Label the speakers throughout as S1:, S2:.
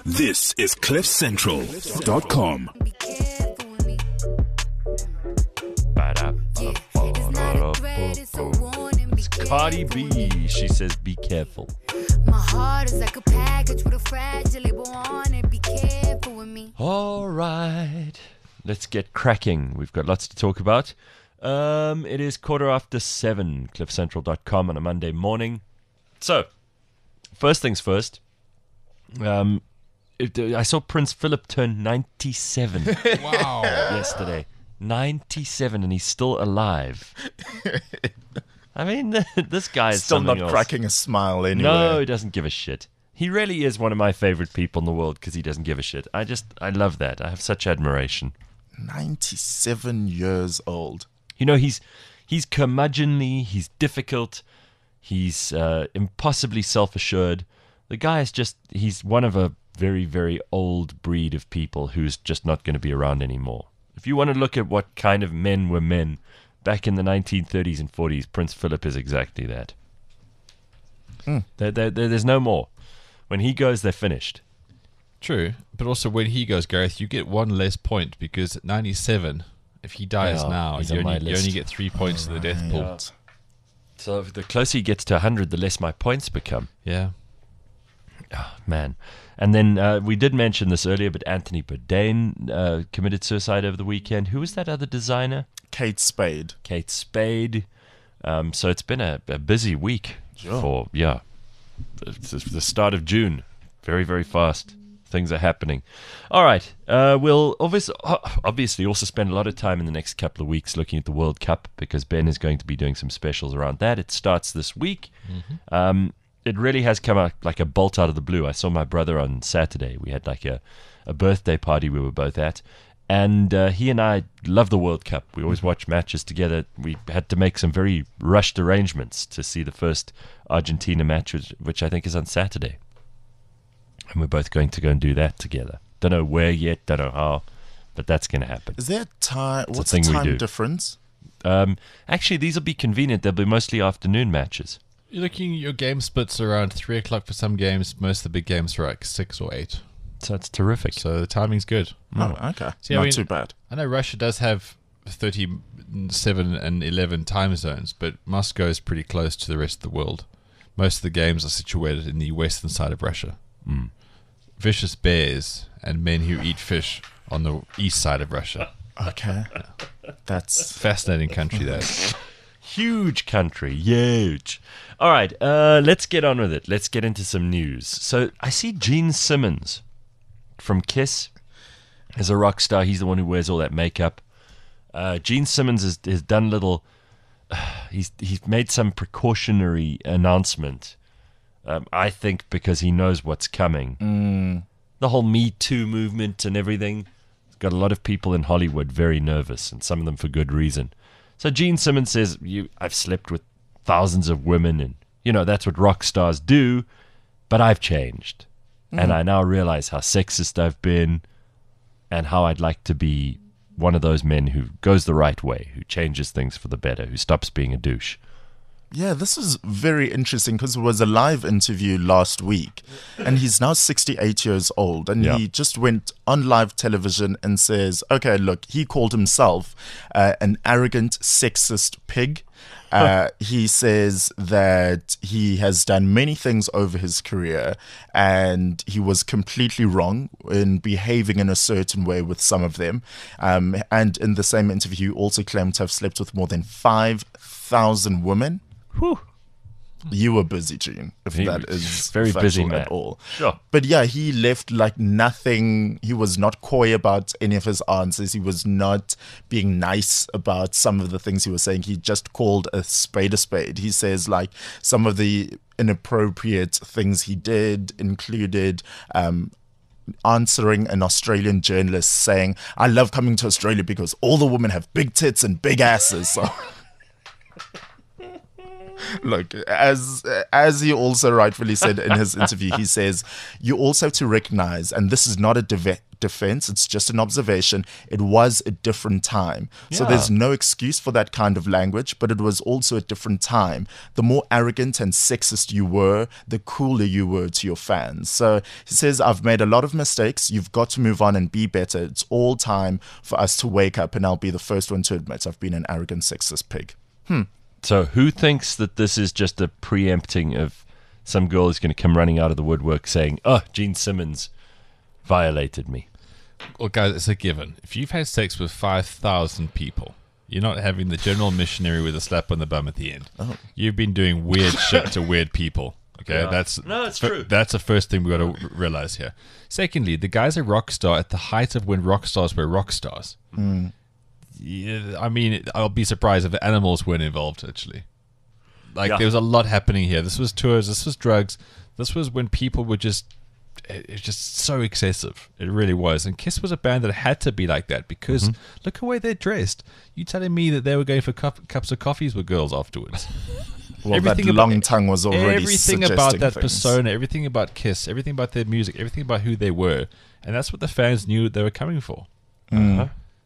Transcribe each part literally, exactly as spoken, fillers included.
S1: This is cliff central dot com.
S2: It's Cardi B. She says, be careful.
S3: My heart is like a package with a fragile label on it. Be careful with me.
S2: All right. Let's get cracking. We've got lots to talk about. Um, it is quarter after seven, cliff central dot com on a Monday morning. So, first things first. Um, it, I saw Prince Philip turn ninety-seven.
S4: Wow.
S2: Yesterday. ninety-seven, and he's still alive. I mean, this guy is
S5: still
S2: something
S5: not
S2: else.
S5: cracking a smile anyway.
S2: No, he doesn't give a shit. He really is one of my favorite people in the world because he doesn't give a shit. I just, I love that. I have such admiration.
S5: ninety-seven years old.
S2: You know, he's he's curmudgeonly, he's difficult, he's uh, impossibly self-assured. The guy is just, he's one of a very, very old breed of people who's just not going to be around anymore. If you want to look at what kind of men were men back in the nineteen thirties and forties, Prince Philip is exactly that.
S5: Mm.
S2: There, there, there, there's no more. When he goes, they're finished.
S4: True, but also when he goes, Gareth, you get one less point because at ninety-seven, if he dies
S2: Yeah,
S4: now,
S2: he's
S4: you
S2: on my
S4: only, you
S2: list.
S4: only get three points to the death pool.
S2: Yeah. So the closer he gets to one hundred, the less my points become.
S4: Yeah.
S2: Oh, man. And then uh, we did mention this earlier, but Anthony Bourdain uh, committed suicide over the weekend. Who was that other designer?
S5: Kate Spade.
S2: Kate Spade. Um, so it's been a, a busy week
S5: Sure.
S2: for, yeah, the, the start of June. Very, very fast. Things are happening. All right. Uh, we'll obviously, obviously also spend a lot of time in the next couple of weeks looking at the World Cup because Ben is going to be doing some specials around that. It starts this week. Mm-hmm. Um, it really has come out like a bolt out of the blue. I saw my brother on Saturday. We had like a, a birthday party we were both at. And uh, he and I love the World Cup. We always watch matches together. We had to make some very rushed arrangements to see the first Argentina match, which, which I think is on Saturday. And we're both going to go and do that together. Don't know where yet, don't know how, but that's going to happen.
S5: Is there a time?
S2: It's a
S5: What's the
S2: thing we
S5: time
S2: do.
S5: difference?
S2: Um, actually, these will be convenient. They'll be mostly afternoon matches.
S4: You're looking at your game splits around three o'clock for some games. Most of the big games are like six or eight.
S2: So it's terrific.
S4: So the timing's good.
S5: Oh, okay.
S4: See, I
S5: Not
S4: mean-
S5: too bad.
S4: I know Russia does have thirty-seven and eleven time zones, but Moscow is pretty close to the rest of the world. Most of the games are situated in the western side of Russia.
S2: Mm.
S4: Vicious bears and men who eat fish on the east side of Russia.
S5: Okay. That's
S4: Fascinating country, that.
S2: Huge country, huge. All right, uh, let's get on with it. Let's get into some news. So I see Gene Simmons from Kiss as a rock star. He's the one who wears all that makeup. Uh, Gene Simmons has, has done little. Uh, he's he's made some precautionary announcement. Um, I think because he knows what's coming.
S5: mm,
S2: The whole Me Too movement and everything. It's got a lot of people in Hollywood very nervous, and some of them for good reason. So Gene Simmons says, "You, I've slept with thousands of women, and you know that's what rock stars do. But I've changed,
S5: Mm.
S2: and I now realize how sexist I've been, and how I'd like to be one of those men who goes the right way, who changes things for the better, who stops being a douche."
S5: yeah, this is very interesting because it was a live interview last week, and he's now sixty-eight years old, and
S2: Yeah.
S5: he just went on live television and says, "Okay, look, he called himself uh, an arrogant, sexist pig." Uh, he says that he has done many things over his career and he was completely wrong in behaving in a certain way with some of them. Um, and in the same interview, he also claimed to have slept with more than five thousand women.
S2: Whew.
S5: You were busy, Gene, if
S2: He
S5: that
S2: was
S5: is
S2: very
S5: factual
S2: busy man.
S5: at all.
S2: Sure.
S5: But yeah, he left like nothing. He was not coy about any of his answers. He was not being nice about some of the things he was saying. He just called a spade a spade. He says like some of the inappropriate things he did included um, answering an Australian journalist saying, "I love coming to Australia because all the women have big tits and big asses." So Look, as as he also rightfully said in his interview, he says, you also have to recognize, and this is not a deve- defense, it's just an observation, it was a different time. So
S2: Yeah.
S5: there's no excuse for that kind of language, but it was also a different time. The more arrogant and sexist you were, the cooler you were to your fans. So he says, I've made a lot of mistakes. You've got to move on and be better. It's all time for us to wake up, and I'll be the first one to admit I've been an arrogant, sexist pig.
S2: So who thinks that this is just a preempting of some girl who's going to come running out of the woodwork saying, oh, Gene Simmons violated me?
S4: Well, guys, it's a given. If you've had sex with five thousand people, you're not having the general missionary with a slap on the bum at the end.
S5: Oh.
S4: You've been doing weird shit to weird people. Okay,
S2: Yeah.
S4: that's
S2: No, it's
S4: fir-
S2: true.
S4: That's the first thing we got to realize here. Secondly, the guy's a rock star at the height of when rock stars were rock stars. Yeah, I mean, I'll be surprised if the animals weren't involved. Actually, like
S2: Yeah.
S4: there was a lot happening here. This was tours. This was drugs. This was when people were just. It was just so excessive. It really was. And Kiss was a band that had to be like that because
S2: Mm-hmm.
S4: look at the way they're dressed. You telling me that they were going for cup, cups of coffees with girls afterwards?
S5: Well,
S4: Everything
S5: that
S4: about-
S5: long tongue was already
S4: everything
S5: suggesting
S4: about that
S5: things.
S4: persona, everything about Kiss, everything about their music, everything about who they were, and that's what the fans knew they were coming for.
S2: Uh-huh.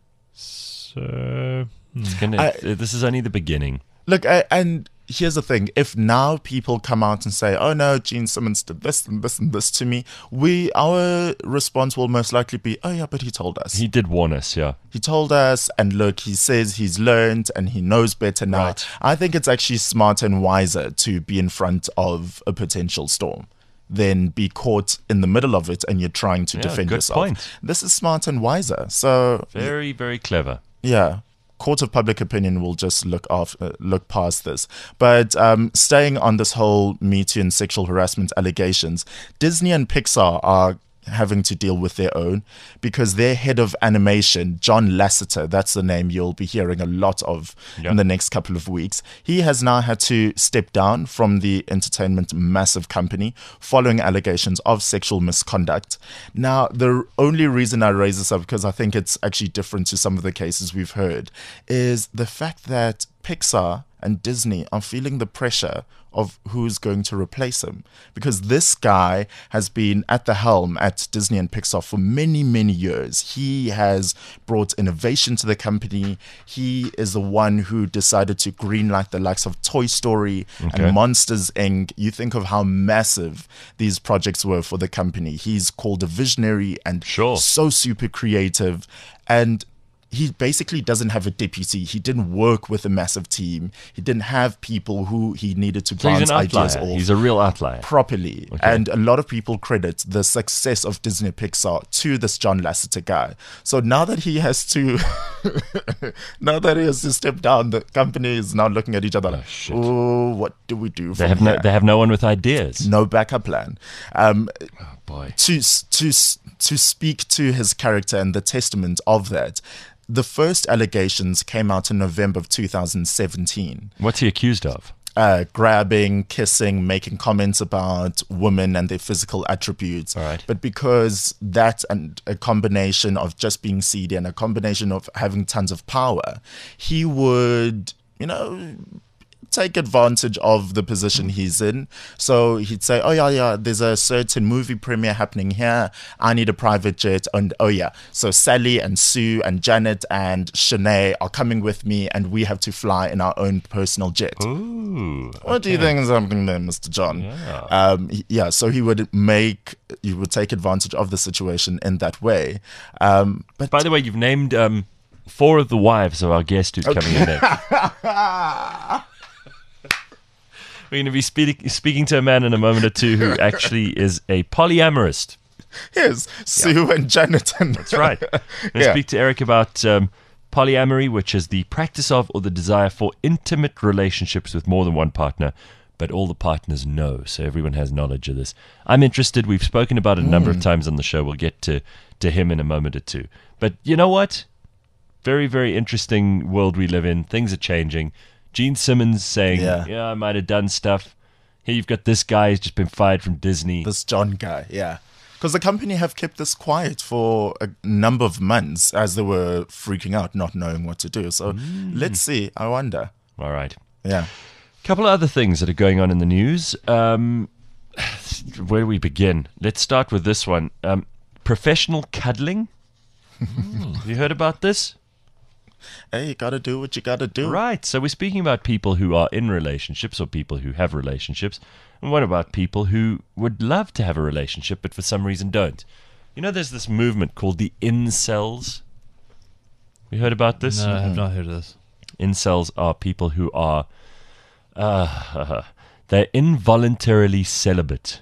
S4: So
S2: It's gonna,
S5: I-
S2: uh, this is only the beginning.
S5: Look, I, and here's the thing. If now people come out and say, oh no, Gene Simmons did this and this and this to me, we our response will most likely be, oh yeah, but he told us.
S2: He did warn us, yeah.
S5: He told us, and look, he says he's learned and he knows better now.
S2: Right.
S5: I think it's actually smarter and wiser to be in front of a potential storm than be caught in the middle of it and you're trying to
S2: Yeah,
S5: defend
S2: good
S5: yourself.
S2: point.
S5: This is smart and wiser. So,
S2: Very, very clever.
S5: yeah. Court of public opinion will just look off, uh, look past this. But um, staying on this whole Me Too and sexual harassment allegations, Disney and Pixar are having to deal with their own because their head of animation, John Lasseter, that's the name you'll be hearing a lot of
S2: Yeah.
S5: in the next couple of weeks. He has now had to step down from the entertainment massive company following allegations of sexual misconduct. Now, the only reason I raise this up, because I think it's actually different to some of the cases we've heard, is the fact that Pixar and Disney are feeling the pressure of who's going to replace him. Because this guy has been at the helm at Disney and Pixar for many, many years. He has brought innovation to the company. He is the one who decided to greenlight the likes of Toy Story
S2: Okay.
S5: and Monsters, Incorporated. You think of how massive these projects were for the company. He's called a visionary and
S2: Sure.
S5: so super creative. And he basically doesn't have a deputy. He didn't work with a massive team. He didn't have people who he needed to
S2: So he's
S5: bounce
S2: an
S5: ideas
S2: outlier.
S5: off
S2: He's a real outlier.
S5: properly.
S2: Okay.
S5: And a lot of people credit the success of Disney Pixar to this John Lasseter guy. So now that he has to, now that he has to step down, the company is now looking at each other like,
S2: shit.
S5: oh, what do we do?
S2: They
S5: from
S2: have no,
S5: here?"
S2: they have no one with ideas.
S5: No backup plan. Um,
S2: Oh, boy.
S5: to to to speak to his character and the testament of that, the first allegations came out in November of two thousand seventeen.
S2: What's he accused of?
S5: Uh, grabbing, kissing, making comments about women and their physical attributes.
S2: All right.
S5: But because that and a combination of just being seedy and a combination of having tons of power, he would, you know, take advantage of the position he's in. So he'd say, oh yeah, yeah, there's a certain movie premiere happening here. I need a private jet. And oh yeah, so Sally and Sue and Janet and Shanae are coming with me and we have to fly in our own personal jet.
S2: Ooh.
S5: What do you think is happening there, Mister John?
S2: Yeah.
S5: Um, he- yeah, so he would make, he would take advantage of the situation in that way. Um, but
S2: By the way, you've named um, four of the wives of our guest who's coming in next. We're going to be speak- speaking to a man in a moment or two who actually is a polyamorist.
S5: here's Sue and Janet. And
S2: That's right. We're going to
S5: Yeah.
S2: speak to Eric about um, polyamory, which is the practice of or the desire for intimate relationships with more than one partner, but all the partners know, so everyone has knowledge of this. I'm interested. We've spoken about it a number of times on the show. We'll get to, to him in a moment or two. But you know what? Very, very interesting world we live in. Things are changing. Gene Simmons saying,
S5: Yeah.
S2: yeah, I might have done stuff. Here you've got this guy who's just been fired from Disney.
S5: This John guy, yeah. Because the company have kept this quiet for a number of months as they were freaking out, not knowing what to do. So let's see. I wonder.
S2: All right.
S5: Yeah.
S2: couple of other things that are going on in the news. Um, where do we begin? Let's start with this one. Um, professional cuddling. Have you heard about this?
S5: Hey, you gotta do what you gotta do.
S2: Right. So we're speaking about people who are in relationships or people who have relationships. And what about people who would love to have a relationship but for some reason don't? You know, there's this movement called the incels. You heard about this?
S4: No, I have not heard of this.
S2: Incels are people who are uh, they're involuntarily celibate.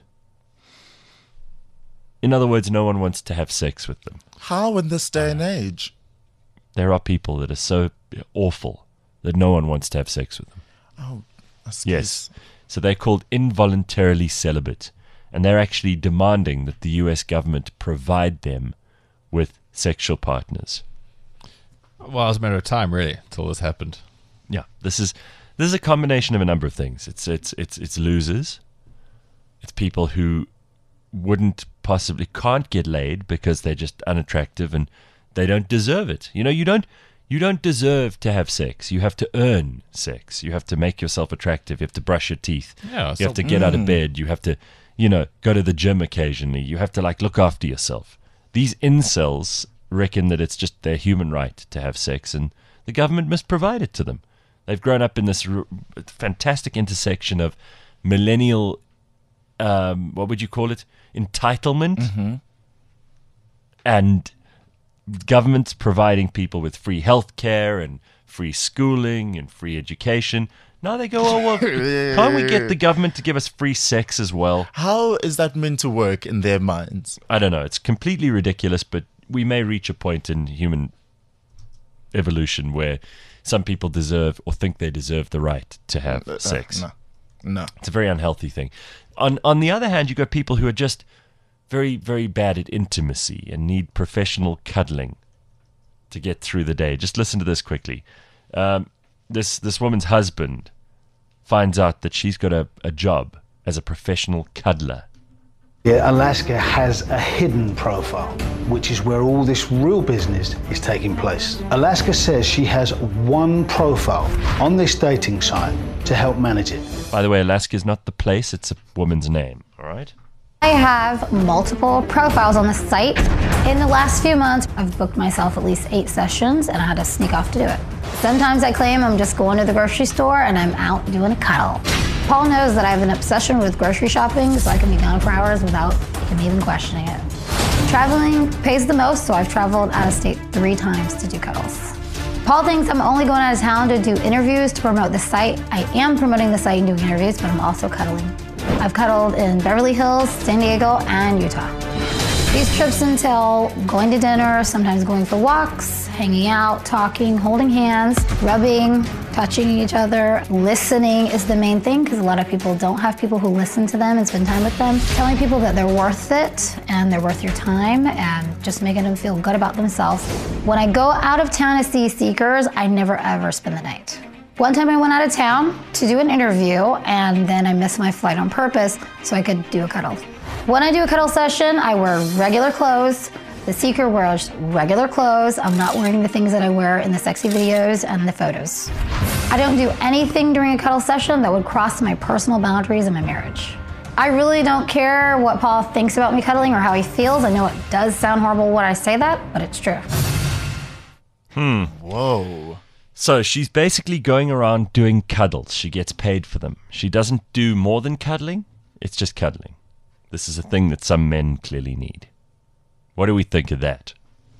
S2: In other words, no one wants to have sex with them.
S5: How in this day and age?
S2: There are people that are so awful that no one wants to have sex with them.
S5: Oh, that's
S2: Yes. So they're called involuntarily celibate. And they're actually demanding that the U S government provide them with sexual partners.
S4: Well, it was a matter of time, really, until this happened.
S2: Yeah. This is this is a combination of a number of things. It's it's it's it's losers. It's people who wouldn't possibly can't get laid because they're just unattractive and they don't deserve it. You know, you don't you don't deserve to have sex. You have to earn sex. You have to make yourself attractive. You have to brush your teeth.
S4: Yeah,
S2: you
S4: so-
S2: have to get out of bed. You have to, you know, go to the gym occasionally. You have to like look after yourself. These incels reckon that it's just their human right to have sex and the government must provide it to them. They've grown up in this r- fantastic intersection of millennial um, what would you call it? Entitlement and governments providing people with free health care and free schooling and free education. Now they go, oh, well, can't we get the government to give us free sex as well?
S5: How is that meant to work in their minds?
S2: I don't know. It's completely ridiculous, but we may reach a point in human evolution where some people deserve or think they deserve the right to have
S5: Uh,
S2: sex.
S5: no, no.
S2: It's a very unhealthy thing. On on the other hand, you've got people who are just very, very bad at intimacy and need professional cuddling to get through the day. Just listen to this quickly. Um, this this woman's husband finds out that she's got a, a job as a professional cuddler.
S6: Yeah, Alaska has a hidden profile, which is where all this real business is taking place. Alaska says she has one profile on this dating site to help manage it.
S2: By the way, Alaska is not the place, it's a woman's name, all right?
S7: I have multiple profiles on the site. In the last few months, I've booked myself at least eight sessions and I had to sneak off to do it. Sometimes I claim I'm just going to the grocery store and I'm out doing a cuddle. Paul knows that I have an obsession with grocery shopping, so I can be gone for hours without him even questioning it. Traveling pays the most, so I've traveled out of state three times to do cuddles. Paul thinks I'm only going out of town to do interviews to promote the site. I am promoting the site and doing interviews, but I'm also cuddling. I've cuddled in Beverly Hills, San Diego, and Utah. These trips entail going to dinner, sometimes going for walks, hanging out, talking, holding hands, rubbing, touching each other. Listening is the main thing because a lot of people don't have people who listen to them and spend time with them. Telling people that they're worth it and they're worth your time and just making them feel good about themselves. When I go out of town to see seekers, I never ever spend the night. One time I went out of town to do an interview and then I missed my flight on purpose so I could do a cuddle. When I do a cuddle session, I wear regular clothes. The seeker wears regular clothes. I'm not wearing the things that I wear in the sexy videos and the photos. I don't do anything during a cuddle session that would cross my personal boundaries in my marriage. I really don't care what Paul thinks about me cuddling or how he feels. I know it does sound horrible when I say that, but it's true.
S5: Whoa.
S2: So she's basically going around doing cuddles. She gets paid for them. She doesn't do more than cuddling. It's just cuddling. This is a thing that some men clearly need. What do we think of that?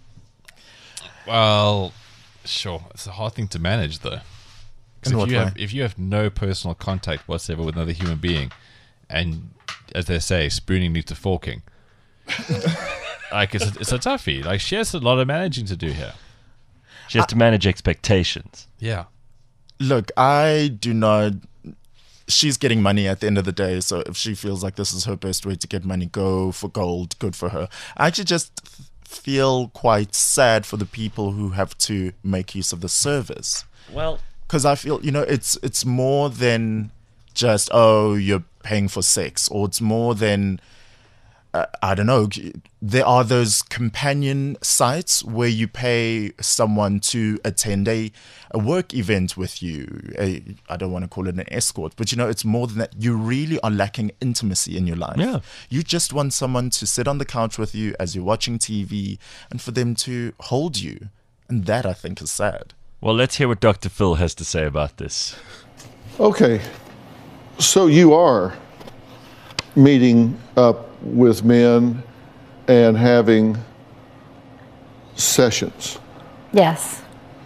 S4: Well, sure. It's a hard thing to manage, though. 'Cause
S5: In
S4: if
S5: what
S4: you
S5: way?
S4: have if you have no personal contact whatsoever with another human being, and as they say, spooning leads to forking, like it's a, it's a toughie. Like she has a lot of managing to do here.
S2: She has to manage expectations.
S4: Yeah.
S5: Look, I do not. She's getting money at the end of the day, so if she feels like this is her best way to get money, go for gold, good for her. I actually just feel quite sad for the people who have to make use of the service.
S2: Well,
S5: Because I feel, you know, it's it's more than just, oh, you're paying for sex, or it's more than uh, I don't know, there are those companion sites where you pay someone to attend a, a work event with you. A, I don't want to call it an escort, but you know, it's more than that. You really are lacking intimacy in your life.
S2: Yeah.
S5: You just want someone to sit on the couch with you as you're watching T V and for them to hold you. And that, I think, is sad.
S2: Well, let's hear what Doctor Phil has to say about this.
S8: Okay, so you are meeting up with men and having sessions.
S7: Yes.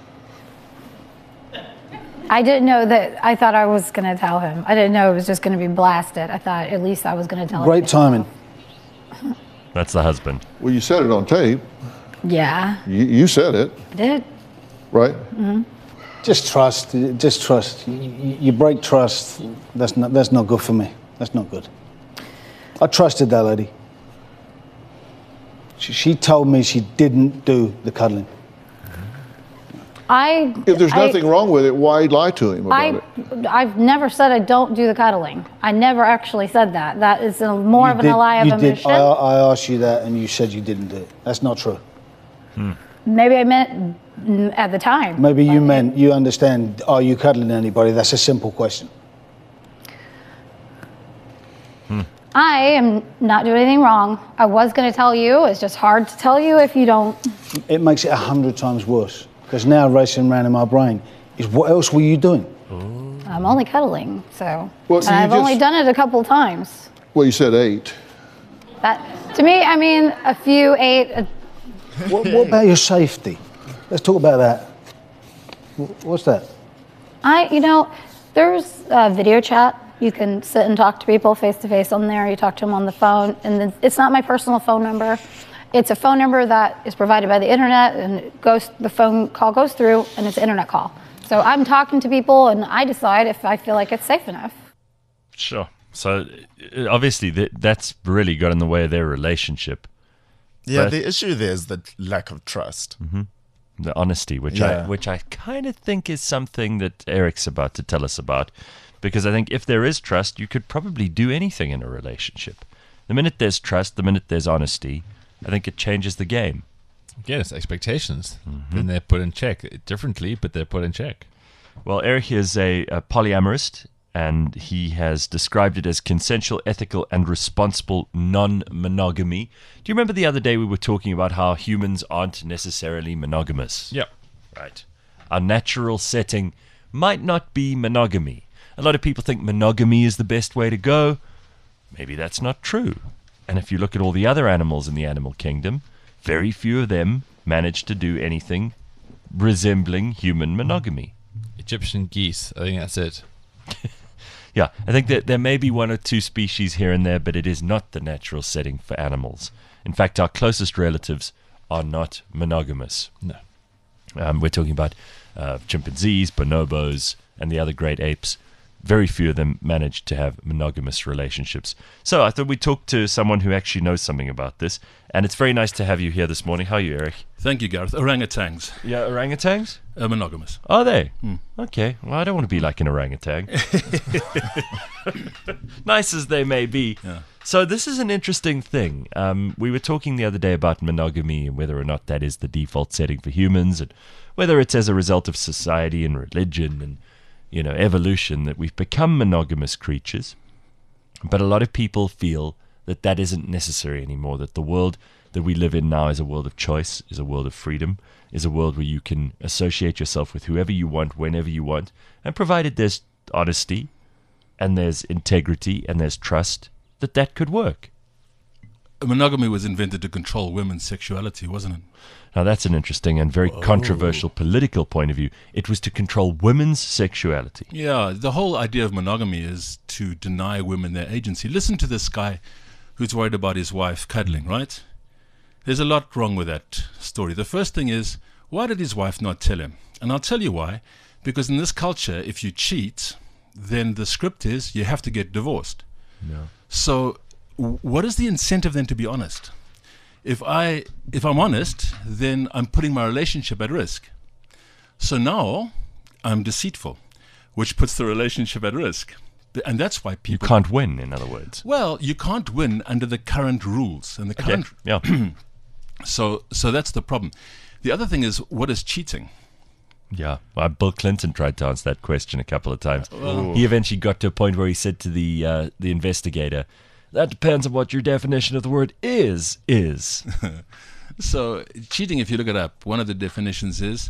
S7: I didn't know that. I thought I was going to tell him. I didn't know it was just going to be blasted. I thought at least I was going to tell him.
S6: Great timing.
S2: That's the husband.
S8: Well, you said it on tape.
S7: Yeah,
S8: You, you said it,
S7: I did.
S8: right?
S6: Just trust. Just trust. You, you you break trust. That's not. That's not good for me. That's not good. I trusted that lady. She, she told me she didn't do the cuddling.
S7: I.
S8: If there's
S7: I-
S8: nothing wrong with it, why lie to him about
S7: I,
S8: it?
S7: I've never said I don't do the cuddling. I never actually said that. That is a, more
S6: You
S7: of an
S6: did-
S7: lie of
S6: you
S7: omission.
S6: did. I, I asked you that, and you said you didn't do it. That's not true.
S7: Maybe I meant mm, at the time.
S6: Maybe you
S7: But-
S6: meant you understand. Are you cuddling anybody? That's a simple question.
S7: I am not doing anything wrong. I was going to tell you. It's just hard to tell you if you don't.
S6: It makes it a hundred times worse because now racing around in my brain is what else were you doing?
S7: I'm only cuddling, so.
S8: Well,
S7: and
S8: you
S7: I've only
S8: just-
S7: done it a couple times.
S8: Well, you said eight.
S7: That, to me, I mean, a few, eight. A,
S6: What, what about your safety? Let's talk about that. Wh- What's that?
S7: I, you know, there's uh, video chat. You can sit and talk to people face to face on there. You talk to them on the phone, and then it's not my personal phone number. It's a phone number that is provided by the internet, and it goes. The phone call goes through, and it's an internet call. So I'm talking to people, and I decide if I feel like it's safe enough.
S2: Sure. So uh, obviously that that's really got in the way of their relationship.
S5: Yeah,
S2: But-
S5: the issue there is the lack of trust.
S2: The honesty, which
S5: Yeah.
S2: I which I kind of think is something that Eric's about to tell us about, because I think if there is trust, you could probably do anything in a relationship. The minute there's trust, the minute there's honesty, I think it changes the game.
S4: Again, it's expectations. Then they're put in check differently, but they're put in check.
S2: Well, Eric is a, a polyamorist, and he has described it as consensual, ethical, and responsible non-monogamy. Do you remember the other day we were talking about how humans aren't necessarily monogamous?
S4: Yep.
S2: Right. Our natural setting might not be monogamy. A lot of people think monogamy is the best way to go. Maybe that's not true. And if you look at all the other animals in the animal kingdom, very few of them manage to do anything resembling human monogamy.
S4: Egyptian geese. I think that's it.
S2: Yeah, I think that there may be one or two species here and there, but it is not the natural setting for animals. In fact, our closest relatives are not monogamous.
S4: No.
S2: Um, we're talking about uh, chimpanzees, bonobos, and the other great apes. Very few of them manage to have monogamous relationships. So I thought we'd talk to someone who actually knows something about this. And it's very nice to have you here this morning. How are you, Eric?
S9: Thank you, Gareth. Orangutans,
S2: Yeah, orangutans?
S9: uh, monogamous.
S2: Are they? Okay. Well, I don't want to be like an orangutan. Nice as they may be.
S9: Yeah.
S2: So this is an interesting thing. Um, we were talking the other day about monogamy and whether or not that is the default setting for humans, and whether it's as a result of society and religion and, you know, evolution that we've become monogamous creatures. But a lot of people feel that that isn't necessary anymore, that the world that we live in now is a world of choice, is a world of freedom, is a world where you can associate yourself with whoever you want, whenever you want, and provided there's honesty and there's integrity and there's trust, that that could work.
S9: Monogamy was invented to control women's sexuality, wasn't it?
S2: Now that's an interesting and very controversial political point of view. It was to control women's sexuality.
S9: Yeah, the whole idea of monogamy is to deny women their agency. Listen to this guy who's worried about his wife cuddling, right? There's a lot wrong with that story. The first thing is, why did his wife not tell him? And I'll tell you why. Because in this culture, if you cheat, then the script is you have to get divorced.
S2: No.
S9: So w- what is the incentive then to be honest? If I if I'm honest, then I'm putting my relationship at risk. So now I'm deceitful, which puts the relationship at risk. And that's why
S2: You
S9: people
S2: can't win, in other words.
S9: Well, you can't win under the current rules and the
S2: Okay.
S9: current.
S2: Yeah.
S9: So, so that's the problem. The other thing is, what is cheating?
S2: Yeah. Well, Bill Clinton tried to answer that question a couple of times. He eventually got to a point where he said to the uh, the investigator, "That depends on what your definition of the word is, is."
S9: So, cheating, if you look it up, one of the definitions is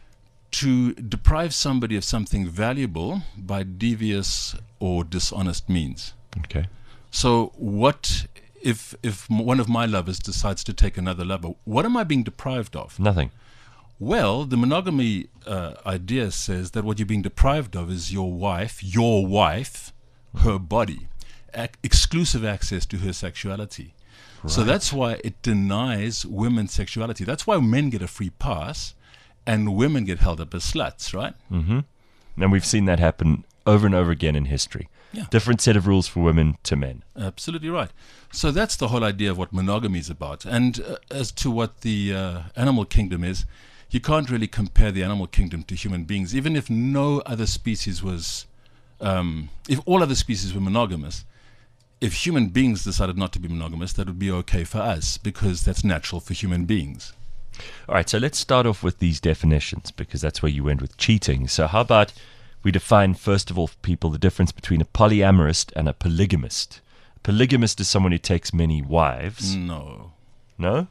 S9: to deprive somebody of something valuable by devious or dishonest means.
S2: Okay.
S9: So, what if if m- one of my lovers decides to take another lover? What am I being deprived of?
S2: Nothing.
S9: Well, the monogamy uh, idea says that what you're being deprived of is your wife, your wife, her body, ac- exclusive access to her sexuality. So that's why it denies women's sexuality. That's why men get a free pass and women get held up as sluts, right?
S2: Mm-hmm. And we've seen that happen over and over again in history.
S9: Yeah.
S2: Different set of rules for women to men.
S9: Absolutely right. So that's the whole idea of what monogamy is about. And uh, as to what the uh, animal kingdom is, you can't really compare the animal kingdom to human beings. Even if no other species was, um, if all other species were monogamous, if human beings decided not to be monogamous, that would be okay for us because that's natural for human beings.
S2: All right, so let's start off with these definitions because that's where you went with cheating. So how about we define, first of all, for people, the difference between a polyamorist and a polygamist. A polygamist is someone who takes many wives.
S9: No.
S2: No?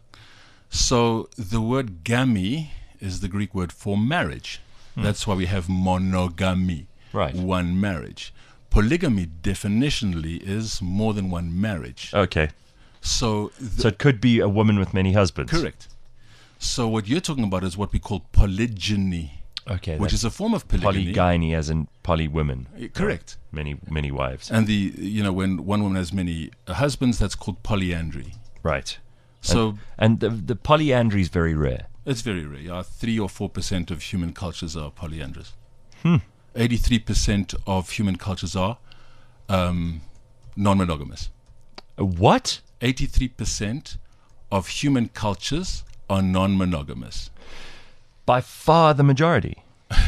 S9: So the word gamy is the Greek word for marriage. That's why we have monogamy,
S2: Right.
S9: one marriage. Polygamy definitionally is more than one marriage.
S2: Okay.
S9: So, th-
S2: So it could be a woman with many husbands.
S9: correct. So what you're talking about is what we call polygyny,
S2: Okay.
S9: which is a form of polygamy.
S2: polygyny, as in poly women.
S9: Uh, Correct.
S2: Many, many wives.
S9: And the you know when one woman has many uh, husbands, that's called polyandry.
S2: Right.
S9: So
S2: And the, the polyandry is very rare.
S9: it's very rare. Yeah, three or four percent of human cultures are polyandrous.
S2: Hmm.
S9: Eighty-three percent of human cultures are um, non-monogamous.
S2: Uh, What?
S9: Eighty-three percent of human cultures are non-monogamous.
S2: By far the majority.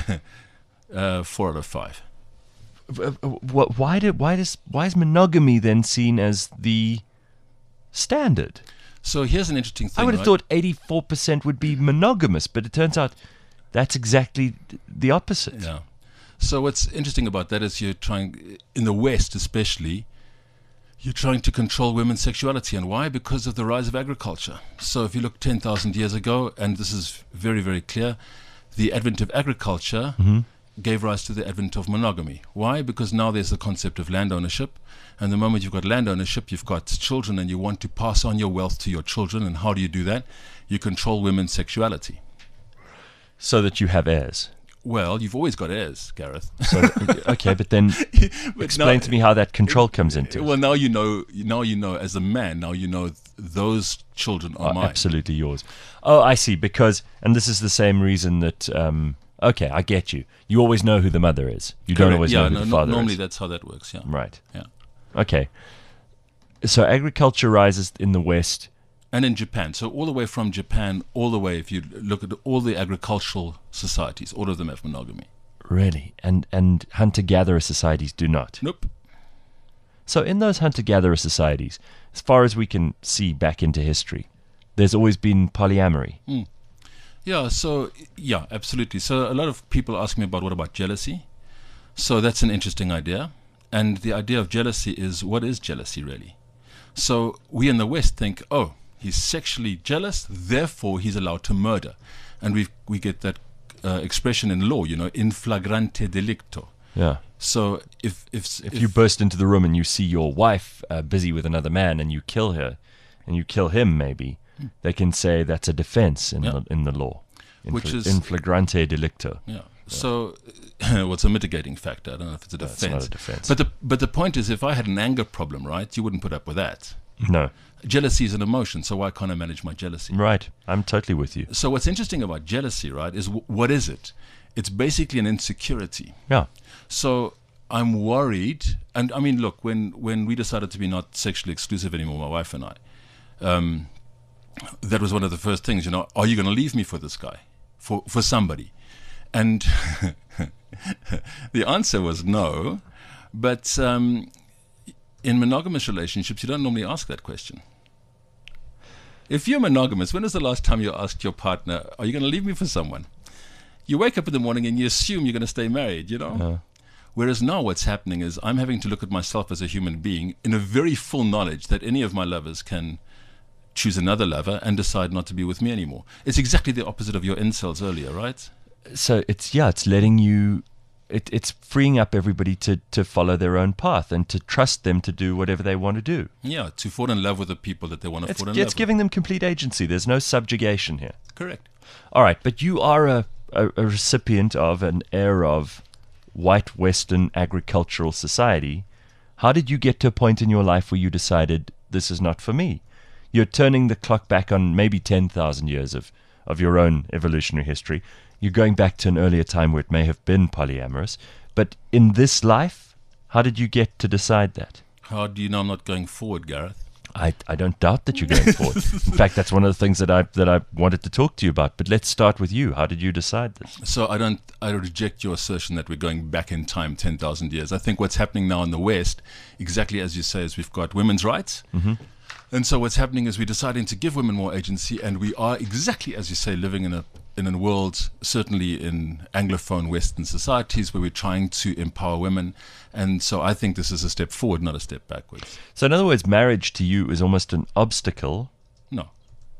S9: Uh, four out of five.
S2: Uh, uh, wh- Why did why does why is monogamy then seen as the standard?
S9: So here's an interesting thing.
S2: I would have
S9: right?
S2: thought eighty-four percent would be monogamous, but it turns out that's exactly th- the opposite.
S9: Yeah. So what's interesting about that is you're trying, in the West especially, you're trying to control women's sexuality. And why? Because of the rise of agriculture. So if you look ten thousand years ago, and this is very, very clear, the advent of agriculture gave rise to the advent of monogamy. Why? Because now there's the concept of land ownership. And the moment you've got land ownership, you've got children and you want to pass on your wealth to your children. And how do you do that? You control women's sexuality.
S2: So that you have heirs.
S9: Well, you've always got heirs, Gareth.
S2: So, okay, but then
S9: But
S2: explain
S9: now-
S2: to me how that control comes into it.
S9: Well, now you know. Now you know. As a man, now you know th- those children are
S2: Are
S9: mine.
S2: absolutely yours. Oh, I see. Because, and this is the same reason that. Um, okay, I get you. You always know who the mother is. You don't
S9: Correct.
S2: always
S9: yeah,
S2: know who
S9: no,
S2: the
S9: no-
S2: father
S9: normally
S2: is.
S9: that's how that works. Yeah.
S2: Right.
S9: Yeah.
S2: Okay. So agriculture rises in the West.
S9: And in Japan, so all the way from Japan, all the way, if you look at all the agricultural societies, all of them have monogamy.
S2: Really? And and hunter-gatherer societies do not.
S9: Nope.
S2: So in those hunter-gatherer societies, as far as we can see back into history, there's always been polyamory.
S9: Yeah. So yeah, absolutely. So a lot of people ask me about what about jealousy. So that's an interesting idea, and the idea of jealousy is what is jealousy really? So we in the West think, oh, he's sexually jealous, therefore he's allowed to murder, and we we get that uh, expression in law, you know, in flagrante delicto.
S2: Yeah.
S9: So if if
S2: If, you burst into the room and you see your wife uh, busy with another man and you kill her, and you kill him maybe, they can say that's a defense in
S9: Yeah.
S2: the in the law. In
S9: Which
S2: fla-
S9: is-
S2: in flagrante delicto.
S9: yeah. So what's a mitigating factor? I don't know if it's a
S2: No, it's
S9: defense.
S2: not a defense.
S9: But the but the point is, if I had an anger problem, right, you wouldn't put up with that.
S2: No.
S9: Jealousy is an emotion, so why can't I manage my jealousy?
S2: Right. I'm totally with you.
S9: So what's interesting about jealousy, right, is w- what is it? It's basically an insecurity.
S2: Yeah.
S9: So I'm worried, and I mean, look, when when we decided to be not sexually exclusive anymore, my wife and I, um, that was one of the first things. You know, are you going to leave me for this guy, for for somebody? And the answer was no. But um, in monogamous relationships, you don't normally ask that question. If you're monogamous, when was the last time you asked your partner, are you going to leave me for someone? You wake up in the morning and you assume you're going to stay married, you know?
S2: Yeah.
S9: Whereas now what's happening is I'm having to look at myself as a human being in a very full knowledge that any of my lovers can choose another lover and decide not to be with me anymore. It's exactly the opposite of your incels earlier, right?
S2: So it's yeah, it's letting you, it, it's freeing up everybody to, to follow their own path and to trust them to do whatever they want to do.
S9: Yeah, to fall in love with the people that they want to
S2: It's,
S9: fall in
S2: it's
S9: love with.
S2: giving them complete agency. There's no subjugation here.
S9: Correct.
S2: All right, but you are a, a, a recipient of an heir of white Western agricultural society. How did you get to a point in your life where you decided this is not for me? You're turning the clock back on maybe ten thousand years of, of your own evolutionary history. You're going back to an earlier time where it may have been polyamorous. But in this life, how did you get to decide that?
S9: How do you know I'm not going forward, Gareth?
S2: I, I don't doubt that you're going forward. In fact, that's one of the things that I that I wanted to talk to you about. But let's start with you. How did you decide this?
S9: So I don't. I reject your assertion that we're going back in time ten thousand years. I think what's happening now in the West, exactly as you say, is we've got women's rights.
S2: Mm-hmm.
S9: And so what's happening is we're deciding to give women more agency, and we are exactly as you say, living in a in a world, certainly in Anglophone Western societies, where we're trying to empower women. And so I think this is a step forward, not a step backwards.
S2: So in other words, marriage to you is almost an obstacle
S9: No.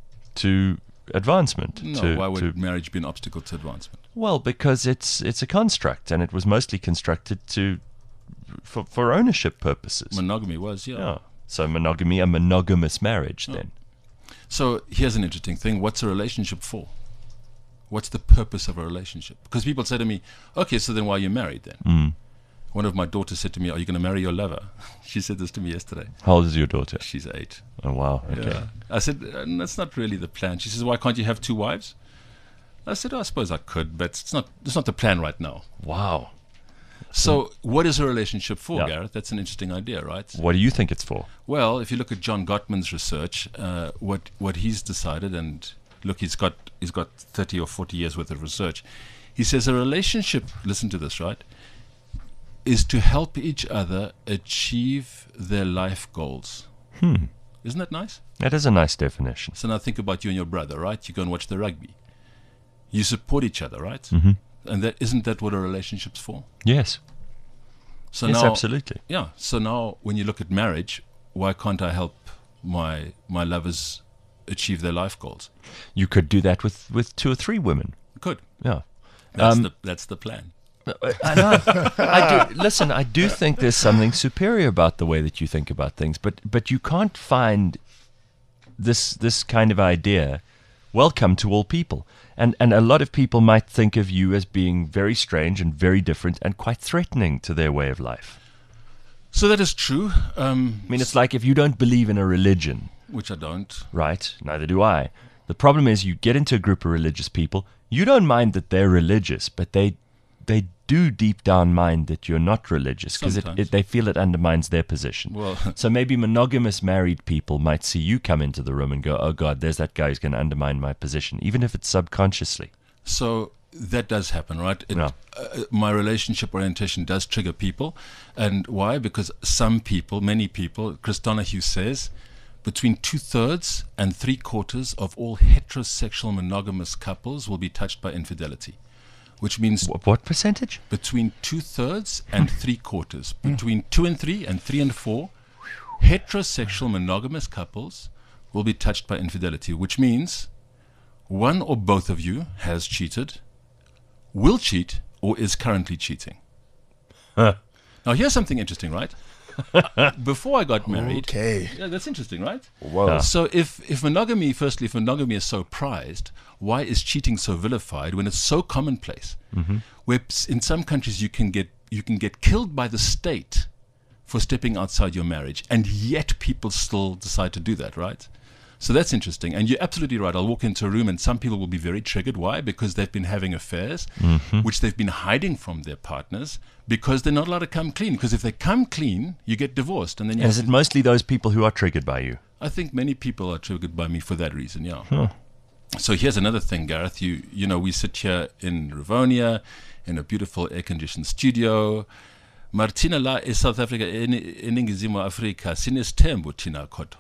S2: to advancement.
S9: No,
S2: to,
S9: why would
S2: to,
S9: marriage be an obstacle to advancement?
S2: well, because it's it's a construct, and it was mostly constructed to for, for ownership purposes.
S9: Monogamy was, yeah.
S2: yeah. So monogamy, a monogamous marriage, then.
S9: So here's an interesting thing. What's a relationship for? What's the purpose of a relationship? Because people say to me, okay, so then why are you married then?
S2: Mm.
S9: One of my daughters said to me, are you going to marry your lover? She said this to me yesterday.
S2: How old is your daughter?
S9: She's eight.
S2: Oh, wow. Okay.
S9: Yeah. I said, uh, that's not really the plan. She says, why can't you have two wives? I said, oh, I suppose I could, but it's not, it's not the plan right now.
S2: Wow.
S9: So what is a relationship for,
S2: Yeah.
S9: Gareth? That's an interesting idea, right?
S2: What do you think it's for?
S9: Well, if you look at John Gottman's research, uh, what what he's decided, and look, he's got he's got thirty or forty years worth of research. He says a relationship, listen to this, right, is to help each other achieve their life goals.
S2: Hmm.
S9: Isn't that nice?
S2: That is a nice definition.
S9: So now think about you and your brother, right? You go and watch the rugby. You support each other, right?
S2: Mm-hmm.
S9: And that isn't that what a relationship's for?
S2: Yes.
S9: So
S2: yes,
S9: now,
S2: absolutely.
S9: Yeah. So now, when you look at marriage, why can't I help my my lovers achieve their life goals?
S2: You could do that with, with two or three women.
S9: Good.
S2: Yeah.
S9: That's
S2: Um,
S9: the that's the plan.
S2: I know. I do. Listen, I do think there's something superior about the way that you think about things, but but you can't find this this kind of idea welcome to all people. And and a lot of people might think of you as being very strange and very different and quite threatening to their way of life.
S9: So that is true. Um,
S2: I mean, it's like if you don't believe in a religion,
S9: which I don't.
S2: right? Neither do I. The problem is you get into a group of religious people, you don't mind that they're religious, but they they do deep down mind that you're not religious because it,
S9: Sometimes.
S2: it, they feel it undermines their position.
S9: Well,
S2: So maybe monogamous married people might see you come into the room and go, oh God, there's that guy who's going to undermine my position, even if it's subconsciously.
S9: so that does happen, right? It,
S2: Yeah.
S9: uh, my relationship orientation does trigger people, and why? Because some people, many people, Chris Donahue says, between two thirds and three quarters of all heterosexual monogamous couples will be touched by infidelity. Which means
S2: What, what percentage?
S9: between two thirds and three quarters, between two and three and three and four, heterosexual monogamous couples will be touched by infidelity, which means one or both of you has cheated, will cheat, or is currently cheating.
S2: Huh.
S9: Now, here's something interesting, right? Before I got married,
S5: Okay.
S9: yeah, that's interesting, right?
S5: Whoa.
S9: So if, if monogamy, firstly, if monogamy is so prized, why is cheating so vilified when it's so commonplace?
S2: Mm-hmm.
S9: Where s- in some countries you can get you can get killed by the state for stepping outside your marriage, and yet people still decide to do that, right? So that's interesting. And you're absolutely right. I'll walk into a room and some people will be very triggered. Why? Because they've been having affairs,
S2: Mm-hmm.
S9: which they've been hiding from their partners because they're not allowed to come clean. Because if they come clean, you get divorced. And then you
S2: And
S9: have
S2: is
S9: to-
S2: it mostly those people who are triggered by you?
S9: I think many people are triggered by me for that reason, yeah.
S2: Huh.
S9: So here's another thing, Gareth. You you know, we sit here in Rivonia in a beautiful air-conditioned studio. Martina la eSouth Africa eNingizimu Afrika sinesithembu thina kodwa.